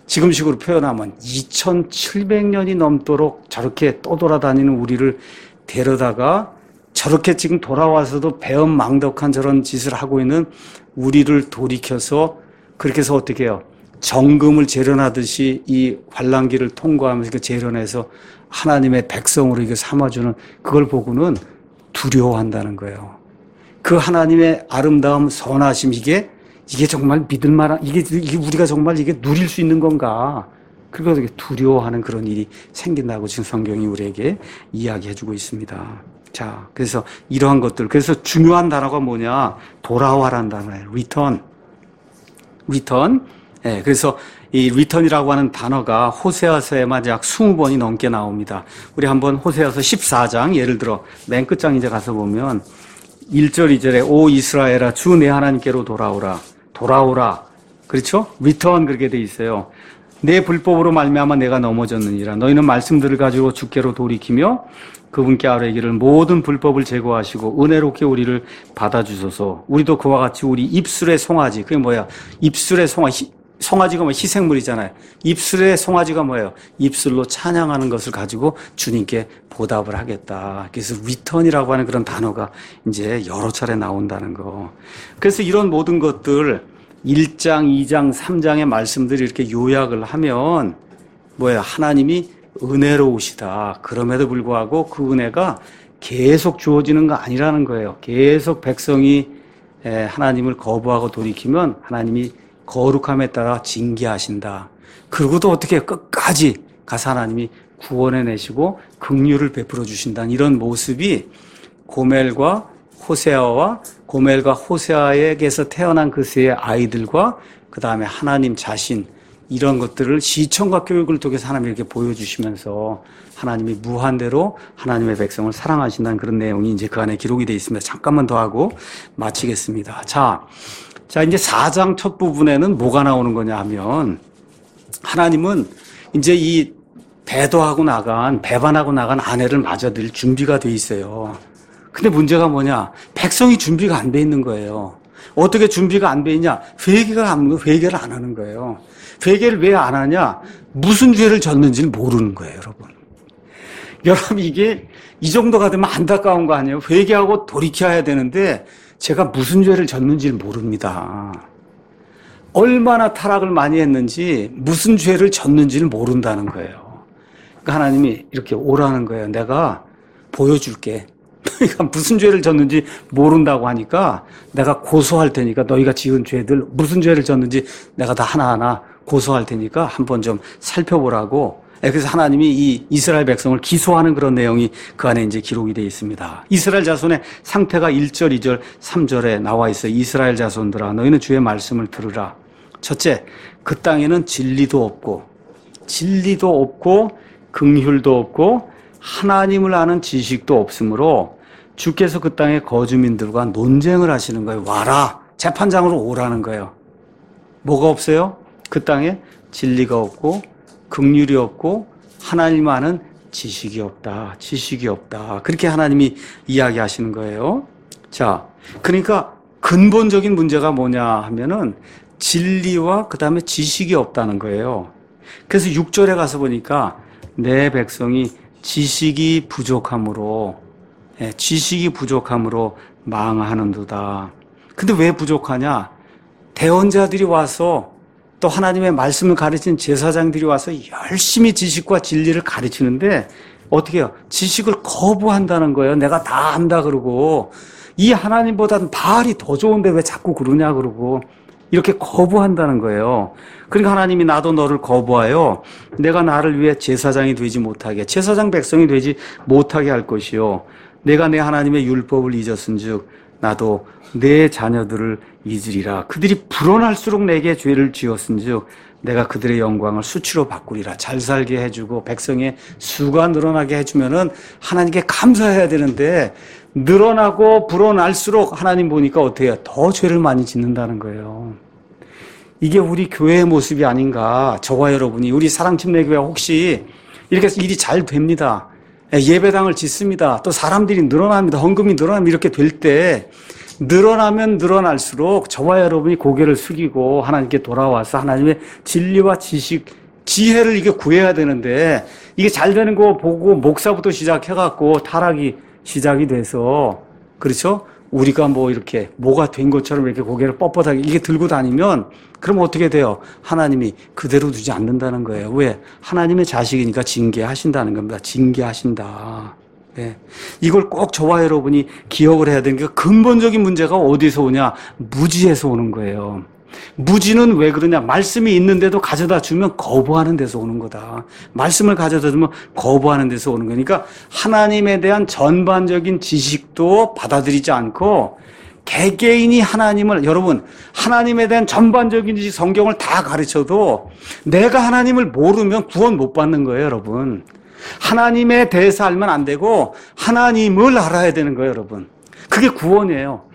지금식으로 표현하면 2700년이 넘도록 저렇게 떠돌아다니는 우리를 데려다가 저렇게 지금 돌아와서도 배은망덕한 저런 짓을 하고 있는 우리를 돌이켜서 그렇게 해서 어떻게 해요? 정금을 재련하듯이 이 환란기를 통과하면서 재련해서 하나님의 백성으로 이게 삼아주는 그걸 보고는 두려워한다는 거예요. 그 하나님의 아름다움, 선하심, 이게 정말 믿을 만한, 이게 우리가 정말 이게 누릴 수 있는 건가? 그리고 되게 두려워하는 그런 일이 생긴다고 지금 성경이 우리에게 이야기해주고 있습니다. 자, 그래서 이러한 것들, 그래서 중요한 단어가 뭐냐? 돌아와라는 단어예요. return. 예, 그래서 이 return이라고 하는 단어가 호세아서에만 약 20번이 넘게 나옵니다. 우리 한번 호세아서 14장, 예를 들어 맨 끝장 이제 가서 보면 1절, 2절에 오 이스라엘아 주 내 하나님께로 돌아오라. 그렇죠? return 그렇게 돼 있어요. 내 불법으로 말미암아 내가 넘어졌느니라. 너희는 말씀들을 가지고 주께로 돌이키며 그분께 아뢰기를 모든 불법을 제거하시고 은혜롭게 우리를 받아주소서. 우리도 그와 같이 우리 입술의 송아지. 그게 뭐야? 입술의 송아지가 뭐 희생물이잖아요. 입술의 송아지가 뭐예요? 입술로 찬양하는 것을 가지고 주님께 보답을 하겠다. 그래서 return이라고 하는 그런 단어가 이제 여러 차례 나온다는 거. 그래서 이런 모든 것들 1장, 2장, 3장의 말씀들이 이렇게 요약을 하면 뭐예요? 하나님이 은혜로우시다. 그럼에도 불구하고 그 은혜가 계속 주어지는 거 아니라는 거예요. 계속 백성이 하나님을 거부하고 돌이키면 하나님이 거룩함에 따라 징계하신다. 그러고도 어떻게 끝까지 가서 하나님이 구원해내시고 긍휼을 베풀어 주신다는 이런 모습이 고멜과 호세아에게서 태어난 그 세 아이들과 그 다음에 하나님 자신 이런 것들을 시청과 교육을 통해서 하나님이 이렇게 보여주시면서 하나님이 무한대로 하나님의 백성을 사랑하신다는 그런 내용이 이제 그 안에 기록이 되어 있습니다. 잠깐만 더 하고 마치겠습니다. 자, 이제 4장 첫 부분에는 뭐가 나오는 거냐 하면 하나님은 이제 이 배반하고 나간 아내를 맞아들일 준비가 돼 있어요. 근데 문제가 뭐냐? 백성이 준비가 안 돼 있는 거예요. 어떻게 준비가 안 돼 있냐? 회개를 안 하는 거예요. 회개를 왜 안 하냐? 무슨 죄를 졌는지를 모르는 거예요, 여러분. 여러분, 이게 이 정도가 되면 안타까운 거 아니에요? 회개하고 돌이켜야 되는데 제가 무슨 죄를 졌는지를 모릅니다. 얼마나 타락을 많이 했는지 무슨 죄를 졌는지를 모른다는 거예요. 그러니까 하나님이 이렇게 오라는 거예요. 내가 보여줄게. 너희가 무슨 죄를 졌는지 모른다고 하니까 내가 고소할 테니까 너희가 지은 죄들 무슨 죄를 졌는지 내가 다 하나하나 고소할 테니까 한번 좀 살펴보라고. 그래서 하나님이 이 이스라엘 백성을 기소하는 그런 내용이 그 안에 이제 기록이 되어 있습니다. 이스라엘 자손의 상태가 1절, 2절, 3절에 나와 있어요. 이스라엘 자손들아 너희는 주의 말씀을 들으라. 첫째, 그 땅에는 진리도 없고 긍휼도 없고 하나님을 아는 지식도 없으므로 주께서 그 땅의 거주민들과 논쟁을 하시는 거예요. 와라. 재판장으로 오라는 거예요. 뭐가 없어요? 그 땅에 진리가 없고 긍휼이 없고 하나님 아는 지식이 없다. 그렇게 하나님이 이야기하시는 거예요. 자, 그러니까 근본적인 문제가 뭐냐 하면은 진리와 그 다음에 지식이 없다는 거예요. 그래서 6절에 가서 보니까 내 백성이 지식이 부족함으로 망하는도다. 근데 왜 부족하냐? 대언자들이 와서 또 하나님의 말씀을 가르치는 제사장들이 와서 열심히 지식과 진리를 가르치는데 어떻게 해요? 지식을 거부한다는 거예요. 내가 다 안다 그러고 이 하나님보다는 바알이 더 좋은데 왜 자꾸 그러냐 그러고 이렇게 거부한다는 거예요. 그러니까 하나님이 나도 너를 거부하여 내가 나를 위해 제사장이 되지 못하게 제사장 백성이 되지 못하게 할 것이요 내가 내 하나님의 율법을 잊었은즉 나도 내 자녀들을 잊으리라. 그들이 불어날수록 내게 죄를 지었은즉 내가 그들의 영광을 수치로 바꾸리라. 잘 살게 해주고 백성의 수가 늘어나게 해주면은 하나님께 감사해야 되는데 늘어나고 불어날수록 하나님 보니까 어떻게 해요? 더 죄를 많이 짓는다는 거예요. 이게 우리 교회의 모습이 아닌가. 저와 여러분이 우리 사랑침례교회 혹시 이렇게 일이 잘 됩니다. 예배당을 짓습니다. 또 사람들이 늘어납니다. 헌금이 늘어납니다. 이렇게 될 때 늘어나면 늘어날수록 저와 여러분이 고개를 숙이고 하나님께 돌아와서 하나님의 진리와 지식, 지혜를 이게 구해야 되는데 이게 잘 되는 거 보고 목사부터 시작해갖고 타락이 시작이 돼서 그렇죠? 우리가 뭐 이렇게 뭐가 된 것처럼 이렇게 고개를 뻣뻣하게 이게 들고 다니면 그럼 어떻게 돼요? 하나님이 그대로 두지 않는다는 거예요. 왜? 하나님의 자식이니까 징계하신다는 겁니다. 징계하신다. 네. 이걸 꼭 저와 여러분이 기억을 해야 되는 게 근본적인 문제가 어디서 오냐? 무지에서 오는 거예요. 무지는 왜 그러냐? 말씀이 있는데도 가져다 주면 거부하는 데서 오는 거다. 말씀을 가져다 주면 거부하는 데서 오는 거니까 하나님에 대한 전반적인 지식도 받아들이지 않고 개개인이 하나님을 여러분 하나님에 대한 전반적인 지식 성경을 다 가르쳐도 내가 하나님을 모르면 구원 못 받는 거예요, 여러분. 하나님에 대해서 알면 안 되고 하나님을 알아야 되는 거예요, 여러분. 그게 구원이에요.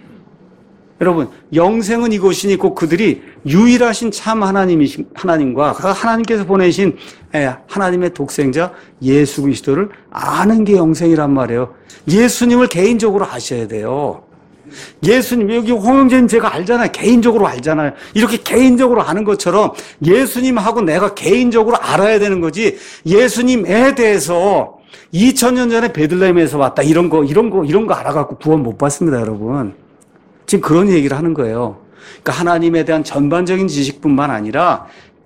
여러분, 영생은 이것이니 곧 그들이 유일하신 참 하나님과 하나님께서 보내신 하나님의 독생자 예수 그리스도를 아는 게 영생이란 말이에요. 예수님을 개인적으로 아셔야 돼요. 예수님, 여기 홍영재님 제가 알잖아요. 개인적으로 알잖아요. 이렇게 개인적으로 아는 것처럼 예수님하고 내가 개인적으로 알아야 되는 거지. 예수님에 대해서 2000년 전에 베들레헴에서 왔다. 이런 거 알아갖고 구원 못 받습니다, 여러분. 지금 그런 얘기를 하는 거예요. 그러니까 하나님에 대한 전반적인 지식뿐만 아니라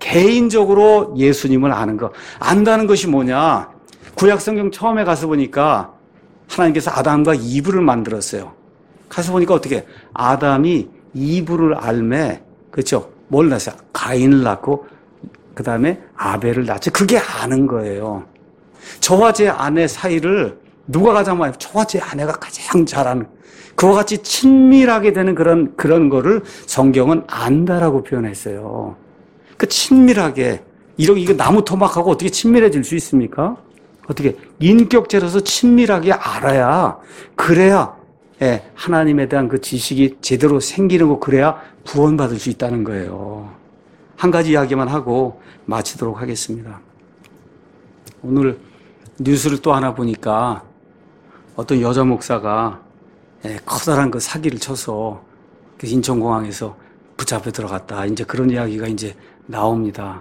개인적으로 예수님을 아는 거. 안다는 것이 뭐냐? 구약성경 처음에 가서 보니까 하나님께서 아담과 이브를 만들었어요. 가서 보니까 어떻게 아담이 이브를 알매 그렇죠? 뭘 낳았어요? 가인을 낳고 그 다음에 아벨을 낳지. 그게 아는 거예요. 저와 제 아내 사이를 누가 가장 많이 저와 제 아내가 가장 잘 아는 그와 같이 친밀하게 되는 그런 거를 성경은 안다라고 표현했어요. 그 친밀하게 이거 나무 토막하고 어떻게 친밀해질 수 있습니까? 어떻게 인격체로서 친밀하게 알아야 그래야 하나님에 대한 그 지식이 제대로 생기는 거 그래야 구원받을 수 있다는 거예요. 한 가지 이야기만 하고 마치도록 하겠습니다. 오늘 뉴스를 또 하나 보니까 어떤 여자 목사가 커다란 그 사기를 쳐서 인천공항에서 붙잡혀 들어갔다. 이제 그런 이야기가 이제 나옵니다.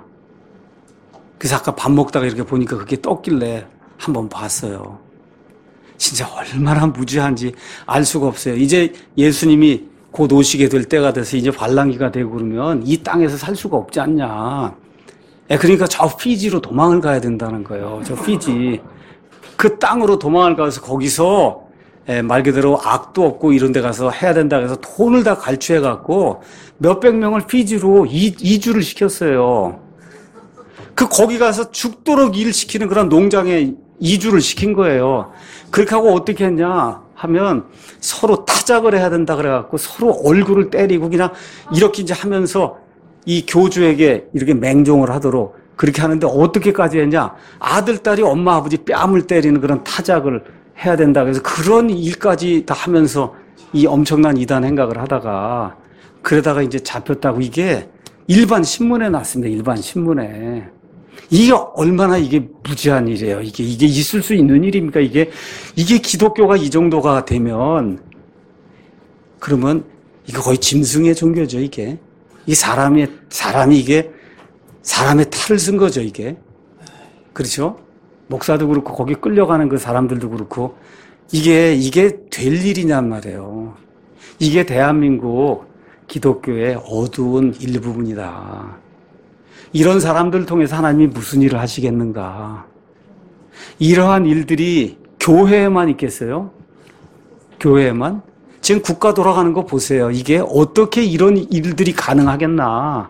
그래서 아까 밥 먹다가 이렇게 보니까 그게 떴길래 한번 봤어요. 진짜 얼마나 무지한지 알 수가 없어요. 이제 예수님이 곧 오시게 될 때가 돼서 이제 환란기가 되고 그러면 이 땅에서 살 수가 없지 않냐. 그러니까 저 피지로 도망을 가야 된다는 거예요. 저 피지. 그 땅으로 도망을 가서 거기서 말 그대로 악도 없고 이런 데 가서 해야 된다 그래서 돈을 다 갈취해 갖고 몇백 명을 피지로 이주를 시켰어요. 거기 가서 죽도록 일 시키는 그런 농장에 이주를 시킨 거예요. 그렇게 하고 어떻게 했냐 하면 서로 타작을 해야 된다 그래갖고 서로 얼굴을 때리고 그냥 이렇게 이제 하면서 이 교주에게 이렇게 맹종을 하도록 그렇게 하는데 어떻게까지 했냐? 아들, 딸이 엄마, 아버지 뺨을 때리는 그런 타작을 해야 된다. 그래서 그런 일까지 다 하면서 이 엄청난 이단 행각을 하다가 그러다가 이제 잡혔다고 이게 일반 신문에 났습니다. 일반 신문에. 이게 얼마나 이게 무지한 일이에요. 이게 있을 수 있는 일입니까? 이게 기독교가 이 정도가 되면 그러면 이거 거의 짐승의 종교죠, 이게. 사람이 이게 사람의 탈을 쓴 거죠, 이게. 그렇죠? 목사도 그렇고 거기 끌려가는 그 사람들도 그렇고 이게 될 일이냔 말이에요. 이게 대한민국 기독교의 어두운 일부분이다. 이런 사람들을 통해서 하나님이 무슨 일을 하시겠는가. 이러한 일들이 교회에만 있겠어요? 교회에만? 지금 국가 돌아가는 거 보세요. 이게 어떻게 이런 일들이 가능하겠나.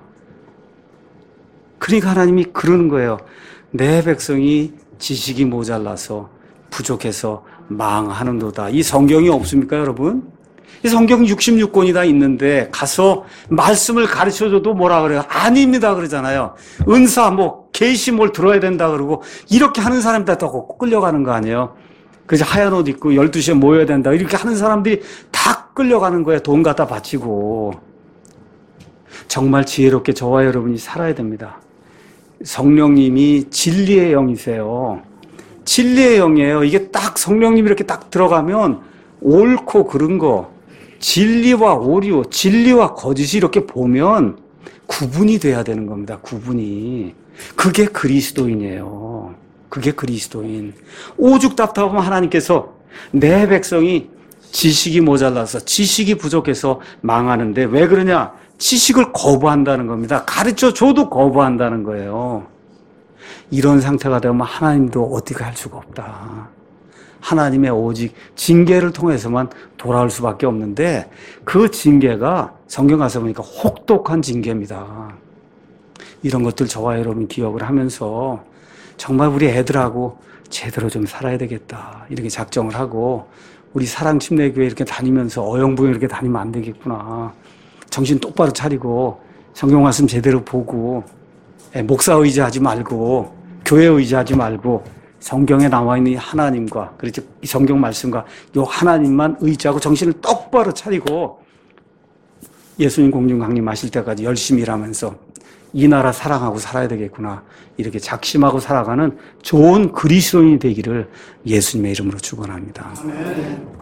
그러니까 하나님이 그러는 거예요. 내 백성이 지식이 모자라서 부족해서 망하는도다. 이 성경이 없습니까, 여러분? 이 성경 66권이 다 있는데 가서 말씀을 가르쳐줘도 뭐라 그래요? 아닙니다 그러잖아요. 은사 계시 뭘 들어야 된다 그러고 이렇게 하는 사람들 다 끌려가는 거 아니에요? 그래서 하얀 옷 입고 12시에 모여야 된다 이렇게 하는 사람들이 다 끌려가는 거예요. 돈 갖다 바치고. 정말 지혜롭게 저와 여러분이 살아야 됩니다. 성령님이 진리의 영이세요. 진리의 영이에요. 이게 딱 성령님이 이렇게 딱 들어가면 옳고 그른 거, 진리와 오류, 진리와 거짓이 이렇게 보면 구분이 돼야 되는 겁니다. 구분이. 그게 그리스도인이에요. 그게 그리스도인. 오죽 답답하면 하나님께서 내 백성이 지식이 모자라서 지식이 부족해서 망하는데 왜 그러냐? 지식을 거부한다는 겁니다. 가르쳐 줘도 거부한다는 거예요. 이런 상태가 되면 하나님도 어떻게 할 수가 없다. 하나님의 오직 징계를 통해서만 돌아올 수밖에 없는데 그 징계가 성경 가서 보니까 혹독한 징계입니다. 이런 것들 저와 여러분 기억을 하면서 정말 우리 애들하고 제대로 좀 살아야 되겠다. 이렇게 작정을 하고 우리 사랑침례교회 이렇게 다니면서 어영부영 이렇게 다니면 안 되겠구나. 정신 똑바로 차리고 성경 말씀 제대로 보고 목사 의지하지 말고 교회 의지하지 말고 성경에 나와 있는 이 하나님과 그렇죠. 이 성경 말씀과 이 하나님만 의지하고 정신을 똑바로 차리고 예수님 공중 강림하실 때까지 열심히 일하면서 이 나라 사랑하고 살아야 되겠구나. 이렇게 작심하고 살아가는 좋은 그리스도인이 되기를 예수님의 이름으로 축원합니다.